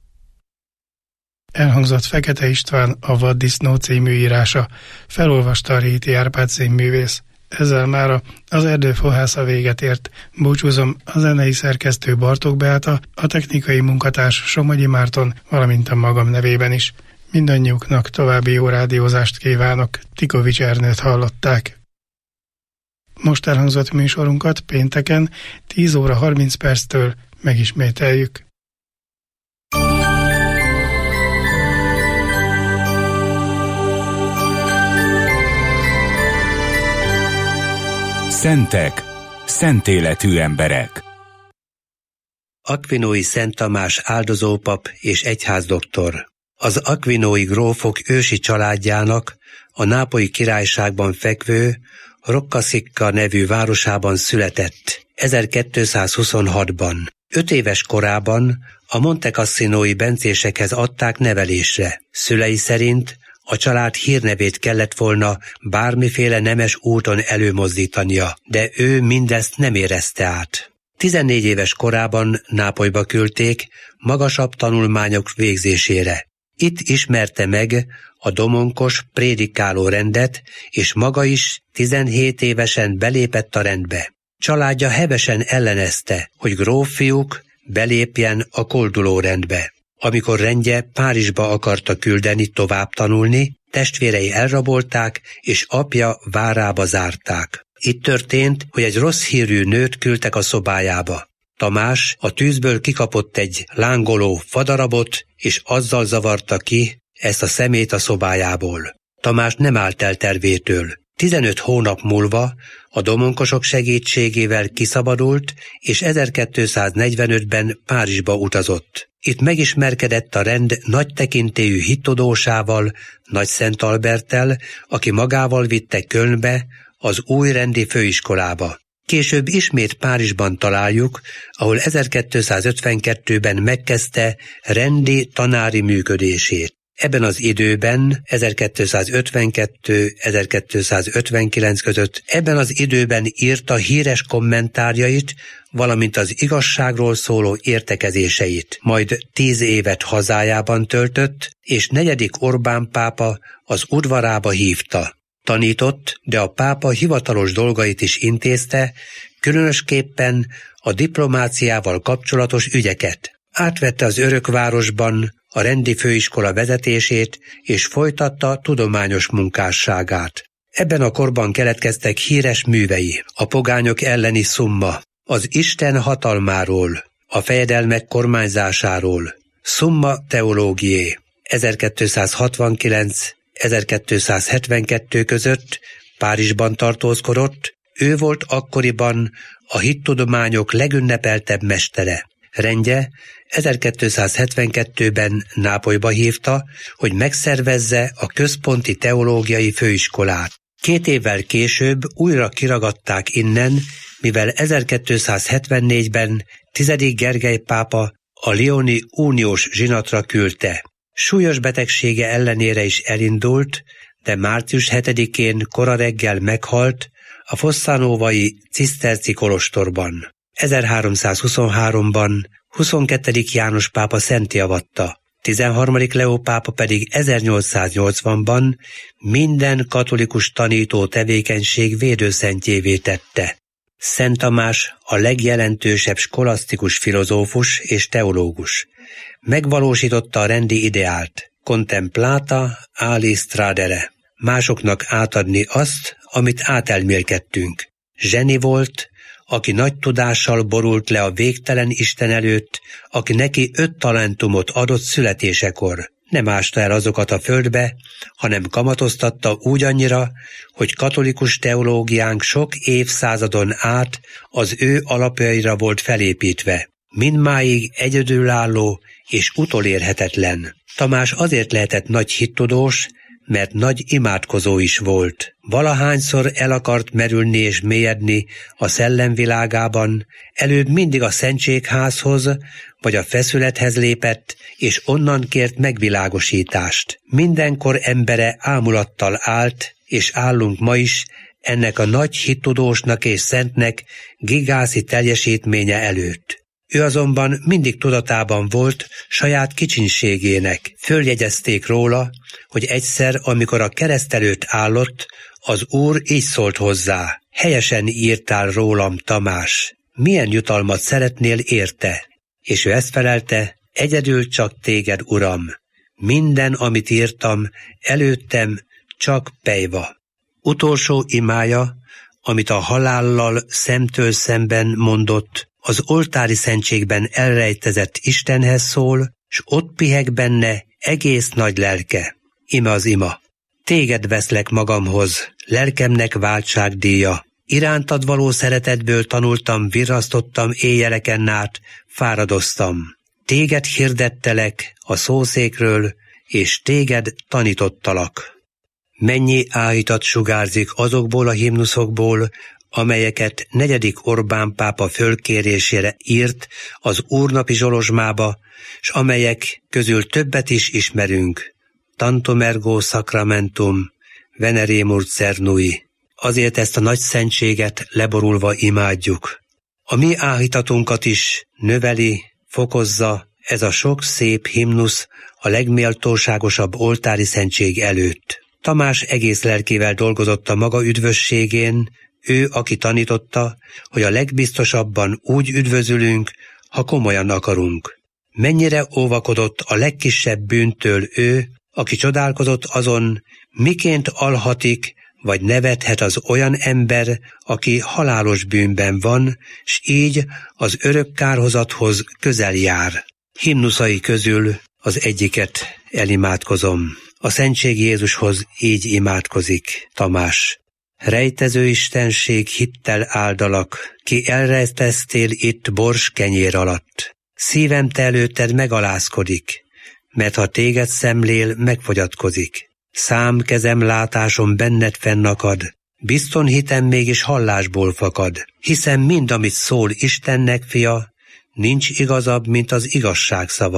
Elhangzott Fekete István A vaddisznó című írása, felolvasta a Réti Árpád színművész. Ezzel mára az Erdőfohásza véget ért. Búcsúzom, a zenei szerkesztő Bartók Beáta, a technikai munkatárs Somogyi Márton, valamint a magam nevében is. Mindannyiuknak további jó rádiózást kívánok. Tikovics Ernőt hallották. Most elhangzott műsorunkat pénteken 10 óra 30 perctől megismételjük. Szentek, szentéletű emberek. Aquinói Szent Tamás áldozópap és egyházdoktor. Az aquinói grófok ősi családjának a Nápolyi Királyságban fekvő Roccasecca nevű városában született 1226-ban. 5 éves korában a Monte Cassinói bencésekhez adták nevelésre. Szülei szerint a család hírnevét kellett volna bármiféle nemes úton előmozdítania, de ő mindezt nem érezte át. 14 éves korában Nápolyba küldték magasabb tanulmányok végzésére. Itt ismerte meg a domonkos prédikáló rendet, és maga is 17 évesen belépett a rendbe. Családja hevesen ellenezte, hogy gróffiuk belépjen a kolduló rendbe. Amikor rendje Párizsba akarta küldeni tovább tanulni, testvérei elrabolták, és apja várába zárták. Itt történt, hogy egy rossz hírű nőt küldtek a szobájába. Tamás a tűzből kikapott egy lángoló fadarabot, és azzal zavarta ki ezt a szemét a szobájából. Tamás nem állt el tervétől. 15 hónap múlva a domonkosok segítségével kiszabadult, és 1245-ben Párizsba utazott. Itt megismerkedett a rend nagy tekintélyű hittudósával, Nagyszent Alberttel, aki magával vitte Kölnbe, az új rendi főiskolába. Később ismét Párizsban találjuk, ahol 1252-ben megkezdte rendi tanári működését. Ebben az időben, 1252-1259 között, ebben az időben írta híres kommentárjait, valamint az igazságról szóló értekezéseit. Majd 10 évet hazájában töltött, és 4. Orbán pápa az udvarába hívta. Tanított, de a pápa hivatalos dolgait is intézte, különösképpen a diplomáciával kapcsolatos ügyeket. Átvette az Örökvárosban a rendi főiskola vezetését, és folytatta tudományos munkásságát. Ebben a korban keletkeztek híres művei, a pogányok elleni Summa, az Isten hatalmáról, a fejedelmek kormányzásáról, Summa Theologiae, 1269-1272 között Párizsban tartózkodott, ő volt akkoriban a hittudományok legünnepeltebb mestere. Rendje 1272-ben Nápolyba hívta, hogy megszervezze a központi teológiai főiskolát. 2 évvel később újra kiragadták innen, mivel 1274-ben 10. Gergely pápa a lyoni uniós zsinatra küldte. Súlyos betegsége ellenére is elindult, de március 7-én kora reggel meghalt a fosszanovai ciszterci kolostorban. 1323-ban 22. János pápa szentté avatta, 13. Leó pápa pedig 1880-ban minden katolikus tanító tevékenység védőszentjévé tette. Szent Tamás a legjelentősebb skolasztikus filozófus és teológus. Megvalósította a rendi ideált, contemplata alis tradere, másoknak átadni azt, amit átelmélkedtünk. Zseni volt, aki nagy tudással borult le a végtelen Isten előtt, aki neki 5 talentumot adott születésekor. Nem ásta el azokat a földbe, hanem kamatoztatta úgy annyira, hogy katolikus teológiánk sok évszázadon át az ő alapjaira volt felépítve. Mindmáig egyedülálló és utolérhetetlen. Tamás azért lehetett nagy hittudós, mert nagy imádkozó is volt. Valahányszor el akart merülni és mélyedni a szellemvilágában, előbb mindig a szentségházhoz vagy a feszülethez lépett, és onnan kért megvilágosítást. Mindenkor embere ámulattal állt, és állunk ma is ennek a nagy hittudósnak és szentnek gigászi teljesítménye előtt. Ő azonban mindig tudatában volt saját kicsinségének. Följegyezték róla, hogy egyszer, amikor a kereszt előtt állott, az Úr így szólt hozzá: helyesen írtál rólam, Tamás, milyen jutalmat szeretnél érte? És ő ezt felelte: egyedül csak téged, Uram, minden, amit írtam, előttem csak pejva. Utolsó imája, amit a halállal szemtől szemben mondott, az oltári szentségben elrejtezett Istenhez szól, s ott piheg benne egész nagy lelke. Ime az ima: téged veszlek magamhoz, lelkemnek váltságdíja. Irántad való szeretetből tanultam, virrasztottam éjjeleken át, fáradoztam. Téged hirdettelek a szószékről, és téged tanítottalak. Mennyi áhítat sugárzik azokból a himnuszokból, amelyeket 4. Orbán pápa fölkérésére írt az úrnapi zsolozsmába, s amelyek közül többet is ismerünk. Tantum ergo sacramentum, veneremur cernui. Azért ezt a nagy szentséget leborulva imádjuk. A mi áhítatunkat is növeli, fokozza ez a sok szép himnusz a legméltóságosabb oltári szentség előtt. Tamás egész lelkével dolgozott a maga üdvösségén, ő, aki tanította, hogy a legbiztosabban úgy üdvözülünk, ha komolyan akarunk. Mennyire óvakodott a legkisebb bűntől ő, aki csodálkozott azon, miként alhatik vagy nevethet az olyan ember, aki halálos bűnben van, s így az örök kárhozathoz közel jár. Himnuszai közül az egyiket elimádkozom. A Szentség Jézushoz így imádkozik Tamás. Rejtező istenség, hittel áldalak, ki elrejteztél itt bors kenyér alatt. Szívem te előtted megalázkodik, mert ha téged szemlél, megfogyatkozik. Szám kezem látásom benned fennakad, bizton hitem mégis hallásból fakad. Hiszem mind, amit szól Istennek fia, nincs igazabb, mint az igazság szava.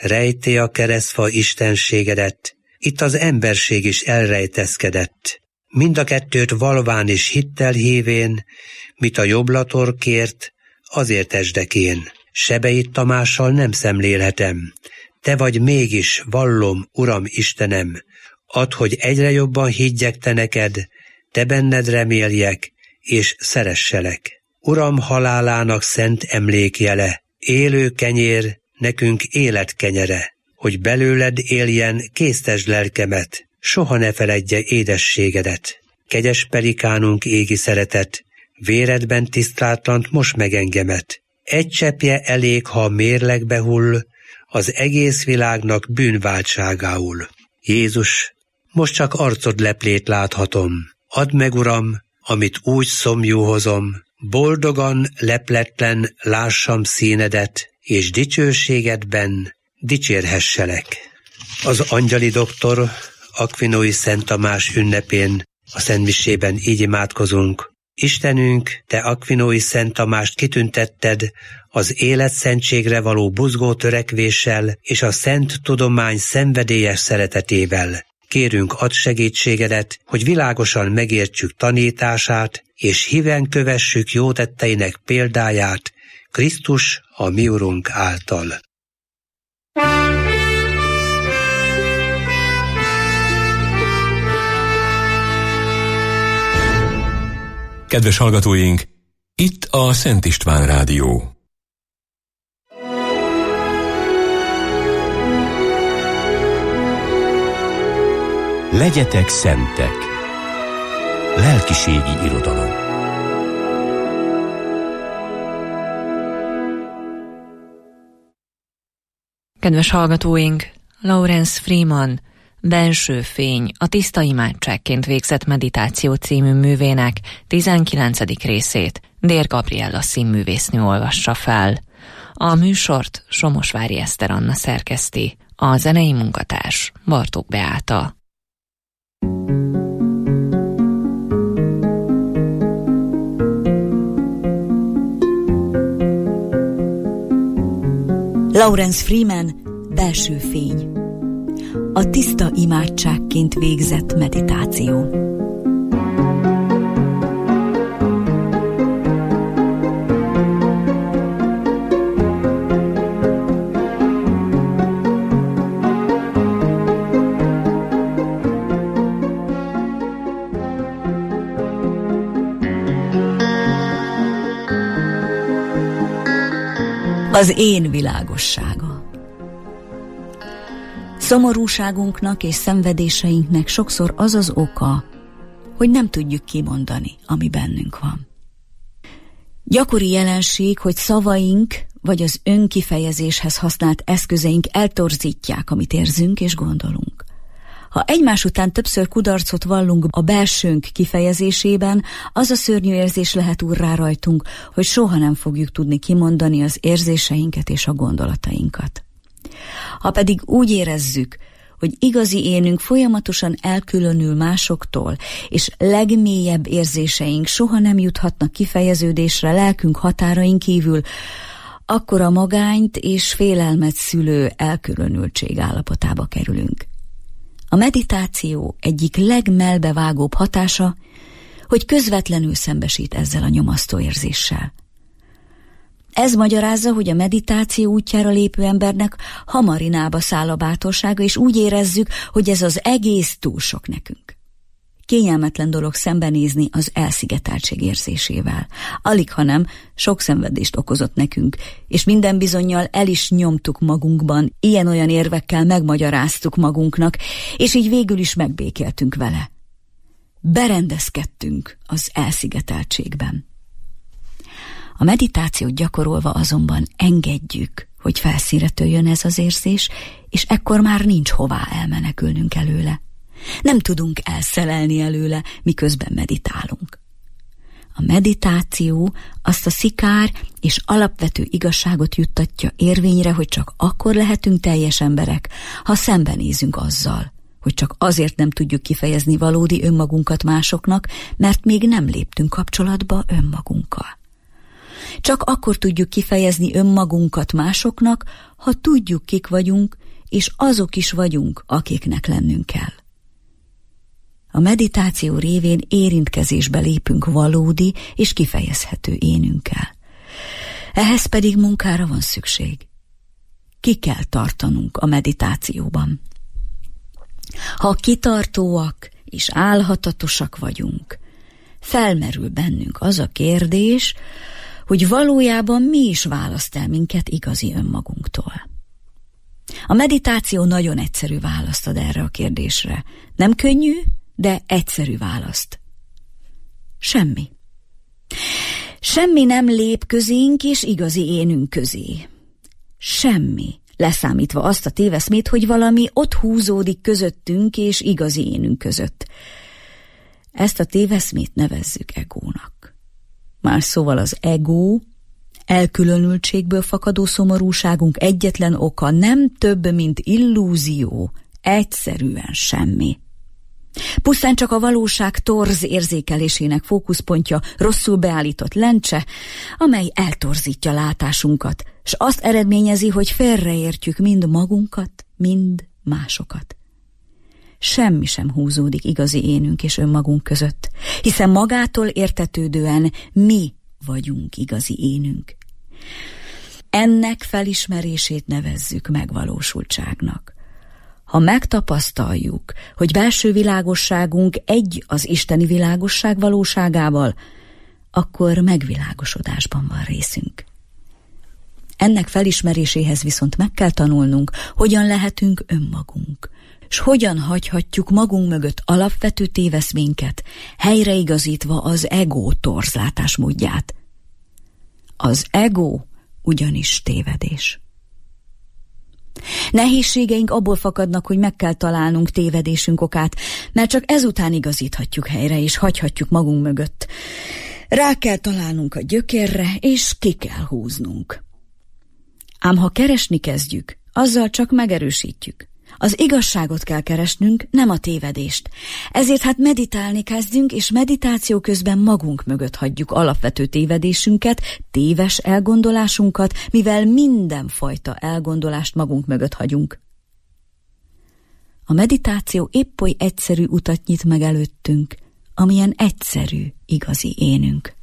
rejté a keresztfa istenségedet, itt az emberség is elrejtezkedett. Mind a kettőt valván és hittel hívén, mit a jobblator kért, azért esdek én. Sebeit Tamással nem szemlélhetem, te vagy mégis, vallom, Uram Istenem, add, hogy egyre jobban higgyek te neked, te benned reméljek, és szeresselek. Uram halálának szent emlékjele, élő kenyér, nekünk életkenyere, hogy belőled éljen, késztesd lelkemet, soha ne feledje édességedet. Kegyes pelikánunk égi szeretet, véredben tisztlátlant most meg engemet. Egy cseppje elég, ha a mérlegbe hull, az egész világnak bűnváltságául. Jézus, most csak arcod leplét láthatom. Add meg, Uram, amit úgy szomjú hozom, boldogan, lepletlen lássam színedet, és dicsőségedben dicsérhesselek. Az angyali doktor Akvinói Szent Tamás ünnepén a szentmisében így imádkozunk. Istenünk, te Akvinói Szent Tamást kitüntetted az életszentségre való buzgó törekvéssel és a szent tudomány szenvedélyes szeretetével. Kérünk, add segítségedet, hogy világosan megértsük tanítását, és híven kövessük jó tetteinek példáját, Krisztus a mi Urunk által. Kedves hallgatóink, itt a Szent István Rádió. Legyetek szentek. Lelkiségi irodalom. Kedves hallgatóink, Lawrence Freeman Belső fény, a tiszta imádságként végzett meditáció című művének 19. részét Dér Gabriella színművésznő olvassa fel. A műsort Somosvári Eszter Anna szerkeszti, a zenei munkatárs Bartók Beáta. Lawrence Freeman, Belső fény. A tiszta imádságként végzett meditáció. Az én világossága. Szomorúságunknak és szenvedéseinknek sokszor az az oka, hogy nem tudjuk kimondani, ami bennünk van. Gyakori jelenség, hogy szavaink vagy az önkifejezéshez használt eszközeink eltorzítják, amit érzünk és gondolunk. Ha egymás után többször kudarcot vallunk a belsőnk kifejezésében, az a szörnyű érzés lehet urrá rajtunk, hogy soha nem fogjuk tudni kimondani az érzéseinket és a gondolatainkat. Ha pedig úgy érezzük, hogy igazi énünk folyamatosan elkülönül másoktól, és legmélyebb érzéseink soha nem juthatnak kifejeződésre lelkünk határain kívül, akkor a magányt és félelmet szülő elkülönültség állapotába kerülünk. A meditáció egyik legmelbevágóbb hatása, hogy közvetlenül szembesít ezzel a nyomasztó érzéssel. Ez magyarázza, hogy a meditáció útjára lépő embernek hamarinába száll a bátorsága, és úgy érezzük, hogy ez az egész túl sok nekünk. Kényelmetlen dolog szembenézni az elszigeteltség érzésével. Alighanem sok szenvedést okozott nekünk, és minden bizonnyal el is nyomtuk magunkban, ilyen-olyan érvekkel megmagyaráztuk magunknak, és így végül is megbékéltünk vele. Berendezkedtünk az elszigeteltségben. A meditációt gyakorolva azonban engedjük, hogy felszínre töljön ez az érzés, és ekkor már nincs hová elmenekülnünk előle. Nem tudunk elszelelni előle, miközben meditálunk. A meditáció azt a szikár és alapvető igazságot juttatja érvényre, hogy csak akkor lehetünk teljes emberek, ha szembenézünk azzal, hogy csak azért nem tudjuk kifejezni valódi önmagunkat másoknak, mert még nem léptünk kapcsolatba önmagunkkal. Csak akkor tudjuk kifejezni önmagunkat másoknak, ha tudjuk, kik vagyunk, és azok is vagyunk, akiknek lennünk kell. A meditáció révén érintkezésbe lépünk valódi és kifejezhető énünkkel. Ehhez pedig munkára van szükség. Ki kell tartanunk a meditációban. Ha kitartóak és álhatatosak vagyunk, felmerül bennünk az a kérdés, hogy valójában mi is választ el minket igazi önmagunktól. A meditáció nagyon egyszerű választ ad erre a kérdésre. Nem könnyű, de egyszerű választ. Semmi. Semmi nem lép közénk és igazi énünk közé. Semmi, leszámítva azt a téveszmét, hogy valami ott húzódik közöttünk és igazi énünk között. Ezt a téveszmét nevezzük egónak. Más szóval az ego, elkülönültségből fakadó szomorúságunk egyetlen oka nem több, mint illúzió, egyszerűen semmi. Pusztán csak a valóság torz érzékelésének fókuszpontja rosszul beállított lencse, amely eltorzítja látásunkat, s azt eredményezi, hogy félreértjük mind magunkat, mind másokat. Semmi sem húzódik igazi énünk és önmagunk között, hiszen magától értetődően mi vagyunk igazi énünk. Ennek felismerését nevezzük megvalósultságnak. Ha megtapasztaljuk, hogy belső világosságunk egy az isteni világosság valóságával, akkor megvilágosodásban van részünk. Ennek felismeréséhez viszont meg kell tanulnunk, hogyan lehetünk önmagunk, s hogyan hagyhatjuk magunk mögött alapvető téveszménket, helyreigazítva az ego torzlátásmódját. Az ego ugyanis tévedés. Nehézségeink abból fakadnak, hogy meg kell találnunk tévedésünk okát, mert csak ezután igazíthatjuk helyre, és hagyhatjuk magunk mögött. Rá kell találnunk a gyökérre, és ki kell húznunk. Ám ha keresni kezdjük, azzal csak megerősítjük. Az igazságot kell keresnünk, nem a tévedést. Ezért hát meditálni kezdünk, és meditáció közben magunk mögött hagyjuk alapvető tévedésünket, téves elgondolásunkat, mivel mindenfajta elgondolást magunk mögött hagyunk. A meditáció épp oly egyszerű utat nyit meg előttünk, amilyen egyszerű igazi énünk.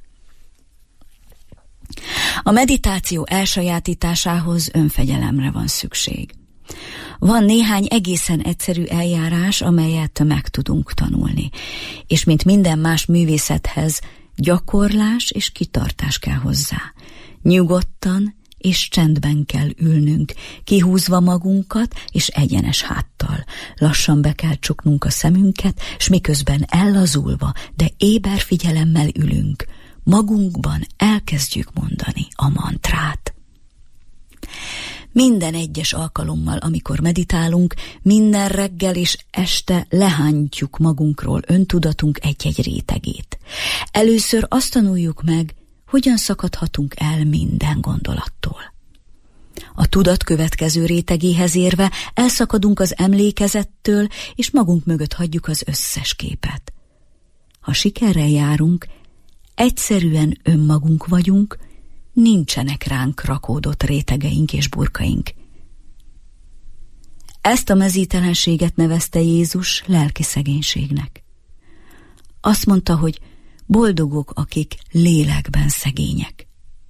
A meditáció elsajátításához önfegyelemre van szükség. Van néhány egészen egyszerű eljárás, amelyet meg tudunk tanulni, és mint minden más művészethez, gyakorlás és kitartás kell hozzá. Nyugodtan és csendben kell ülnünk, kihúzva magunkat és egyenes háttal. Lassan be kell csuknunk a szemünket, s miközben ellazulva, de éber figyelemmel ülünk, magunkban elkezdjük mondani a mantrát. Minden egyes alkalommal, amikor meditálunk, minden reggel és este lehántjuk magunkról öntudatunk egy-egy rétegét. Először azt tanuljuk meg, hogyan szakadhatunk el minden gondolattól. A tudat következő rétegéhez érve elszakadunk az emlékezettől, és magunk mögött hagyjuk az összes képet. Ha sikerrel járunk, egyszerűen önmagunk vagyunk, nincsenek ránk rakódott rétegeink és burkaink. Ezt a mezítelenséget nevezte Jézus lelki szegénységnek. Azt mondta, hogy boldogok, akik lélekben szegények.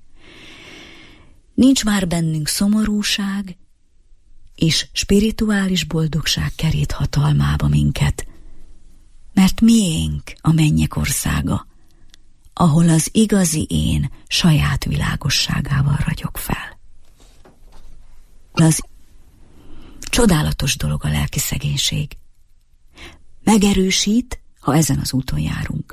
Nincs már bennünk szomorúság, és spirituális boldogság kerít hatalmába minket, mert miénk a mennyek országa, ahol az igazi én saját világosságával ragyog fel. Az csodálatos dolog a lelki szegénység. Megerősít, ha ezen az úton járunk.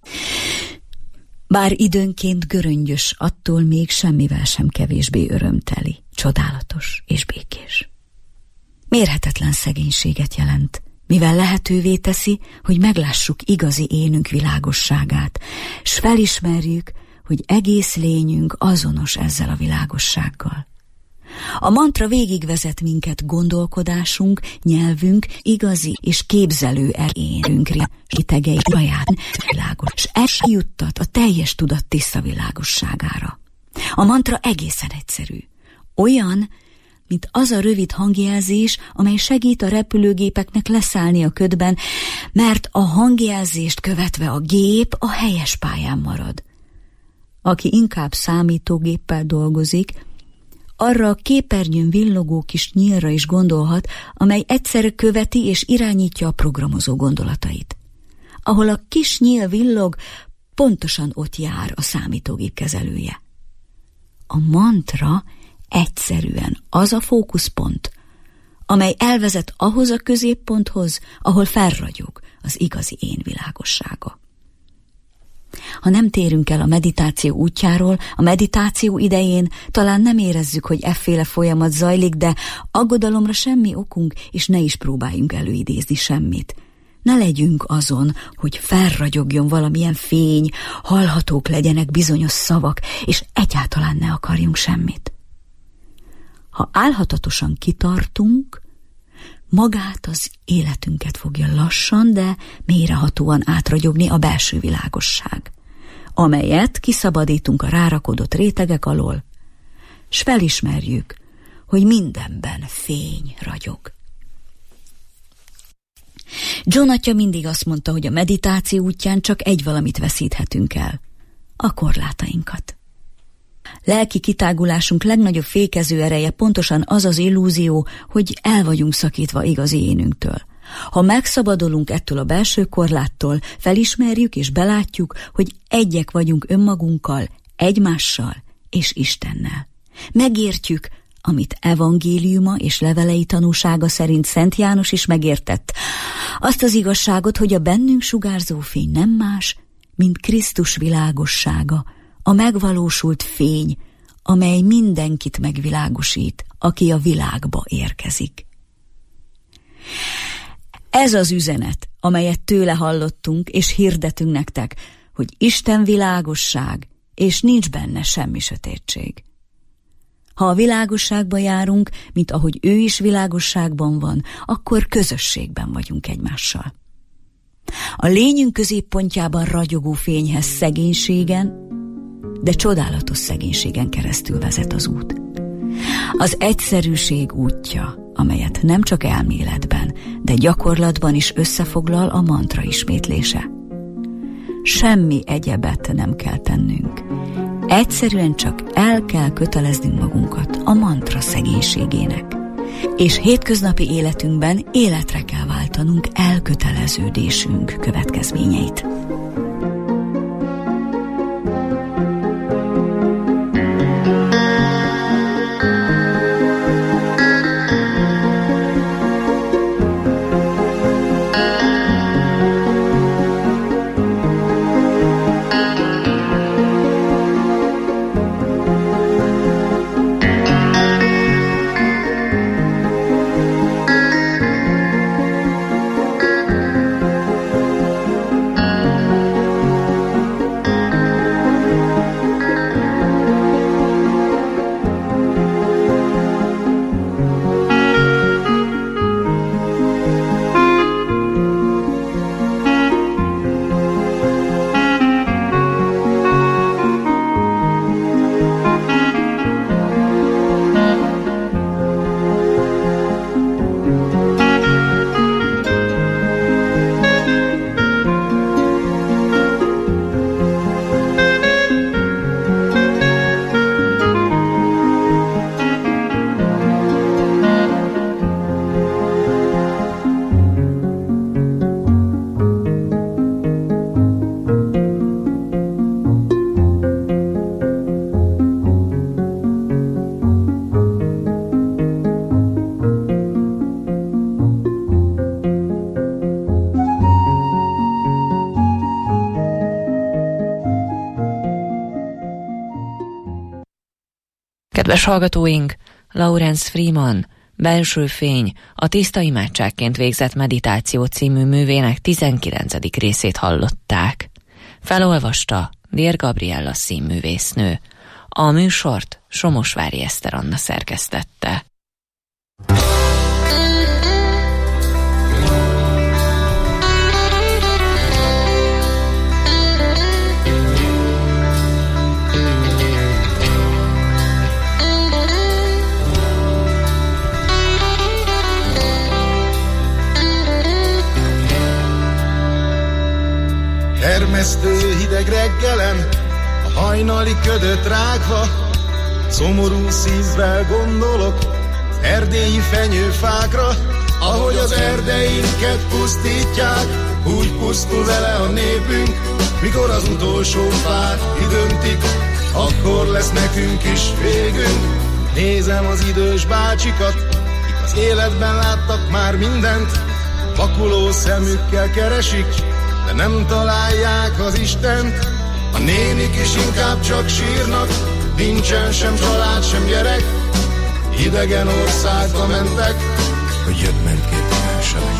Bár időnként göröngyös, attól még semmivel sem kevésbé örömteli, csodálatos és békés. Mérhetetlen szegénységet jelent, mivel lehetővé teszi, hogy meglássuk igazi énünk világosságát, s felismerjük, hogy egész lényünk azonos ezzel a világossággal. A mantra végigvezet minket gondolkodásunk, nyelvünk, igazi és képzelő énünkre, ritegei saját világos, s eljuttat a teljes tudat tiszta világosságára. A mantra egészen egyszerű. Olyan, mint az a rövid hangjelzés, amely segít a repülőgépeknek leszállni a ködben, mert a hangjelzést követve a gép a helyes pályán marad. Aki inkább számítógéppel dolgozik, arra a képernyőn villogó kis nyílra is gondolhat, amely egyszerre követi és irányítja a programozó gondolatait. Ahol a kis nyíl villog, pontosan ott jár a számítógép kezelője. A mantra egyszerűen az a fókuszpont, amely elvezet ahhoz a középponthoz, ahol felragyog az igazi én világossága. Ha nem térünk el a meditáció útjáról, a meditáció idején talán nem érezzük, hogy efféle folyamat zajlik, de aggodalomra semmi okunk, és ne is próbáljunk előidézni semmit. Ne legyünk azon, hogy felragyogjon valamilyen fény, hallhatók legyenek bizonyos szavak, és egyáltalán ne akarjunk semmit. Ha álhatatosan kitartunk, magát az életünket fogja lassan, de mélyrehatóan átragyogni a belső világosság, amelyet kiszabadítunk a rárakodott rétegek alól, s felismerjük, hogy mindenben fény ragyog. John atya mindig azt mondta, hogy a meditáció útján csak egy valamit veszíthetünk el, a korlátainkat. Lelki kitágulásunk legnagyobb fékező ereje pontosan az az illúzió, hogy el vagyunk szakítva igazi énünktől. Ha megszabadulunk ettől a belső korláttól, felismerjük és belátjuk, hogy egyek vagyunk önmagunkkal, egymással és Istennel. Megértjük, amit evangéliuma és levelei tanúsága szerint Szent János is megértett, azt az igazságot, hogy a bennünk sugárzó fény nem más, mint Krisztus világossága, a megvalósult fény, amely mindenkit megvilágosít, aki a világba érkezik. Ez az üzenet, amelyet tőle hallottunk, és hirdetünk nektek, hogy Isten világosság, és nincs benne semmi sötétség. Ha a világosságba járunk, mint ahogy ő is világosságban van, akkor közösségben vagyunk egymással. A lényünk középpontjában ragyogó fényhez szegénységen, de csodálatos szegénységen keresztül vezet az út. Az egyszerűség útja, amelyet nem csak elméletben, de gyakorlatban is összefoglal a mantra ismétlése. Semmi egyebet nem kell tennünk. Egyszerűen csak el kell köteleznünk magunkat a mantra szegénységének. És hétköznapi életünkben életre kell váltanunk elköteleződésünk következményeit. Kedves hallgatóink, Lawrence Freeman, Belső fény, a tiszta imádságként végzett meditáció című művének 19. részét hallották. Felolvasta Dér Gabriella színművésznő. A műsort Somosvári Eszter Anna szerkesztette. germesztő hideg reggelen, a hajnali ködöt rágva, szomorú szívvel gondolok erdélyi fenyőfákra. Ahogy az erdeinket pusztítják, úgy pusztul vele a népünk. Mikor az utolsó fát kidöntik, akkor lesz nekünk is végünk. Nézem az idős bácsikat, akik az életben láttak már mindent, vakuló szemükkel keresik, de nem találják az Istent. A nénik is inkább csak sírnak, nincsen sem család, sem gyerek, idegen országba mentek, hogy jött-ment képviselek.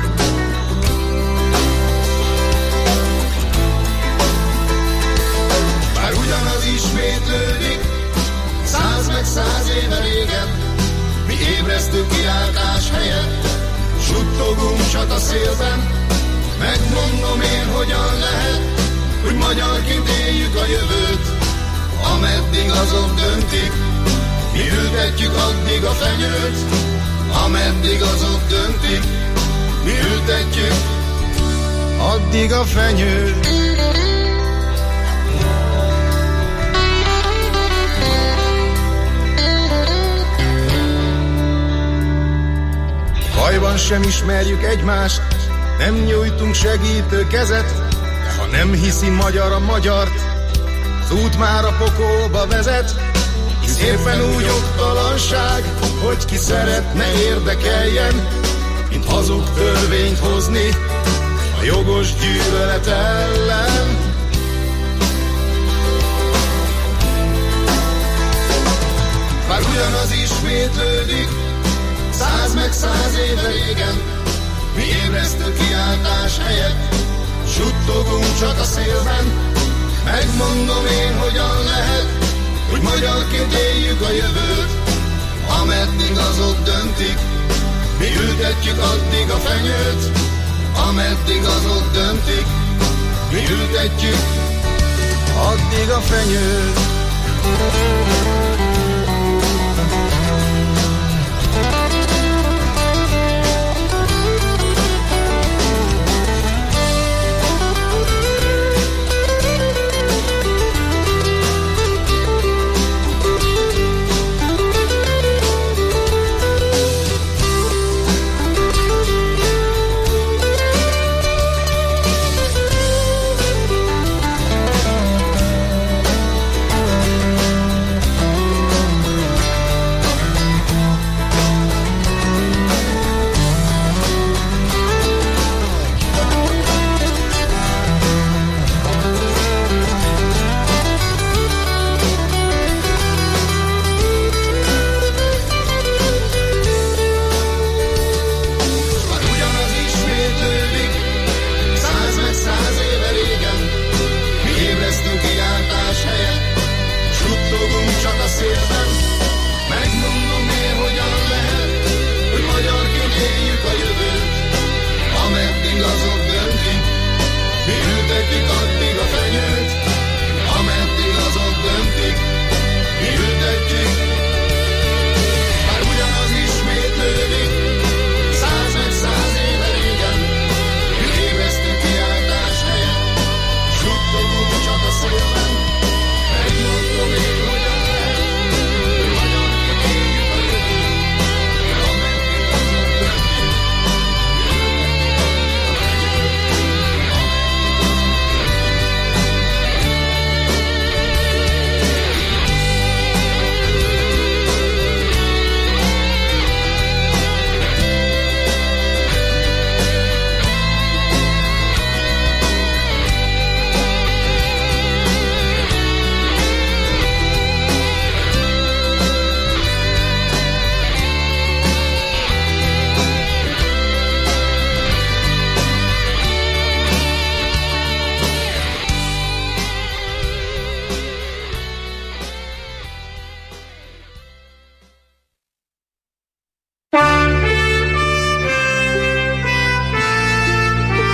Bár ugyanaz ismétlődik, 100 meg 100 éve régen, mi ébresztő kiáltás helyett suttogunk csak a szélben. Megmondom én, hogyan lehet, hogy magyarként éljük a jövőt, ameddig azok döntik, mi ültetjük addig a fenyőt. Ameddig azok döntik, mi ültetjük addig a fenyőt. Bajban sem ismerjük egymást, nem nyújtunk segítő kezet, de ha nem hiszi magyar a magyart, az út már a pokolba vezet. Hisz éppen úgy oktalanság, hogy ki szeretne érdekeljen, mint hazug törvényt hozni a jogos gyűlölet ellen. Bár ugyanaz ismétlődik, 100 meg 100 éve régen, mi ébresztő kiáltás helyett suttogunk csak a szélben. Megmondom én, hogyan lehet, hogy magyarként éljük a jövőt, ameddig azok döntik, mi ültetjük addig a fenyőt. Ameddig azok döntik, mi ültetjük addig a fenyőt.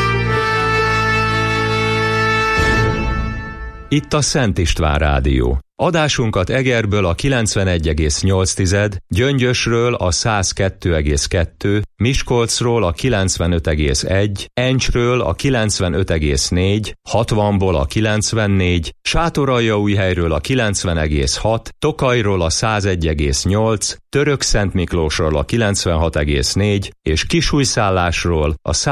Itt a Szent István Rádió. Adásunkat Egerből a 91,8, Gyöngyösről a 102,2, Miskolcról a 95,1, Encsről a 95,4, 60-ból a 94, Sátoraljaújhelyről a 90,6, Tokajról a 101,8, Törökszentmiklósról a 96,4 és Kisújszállásról a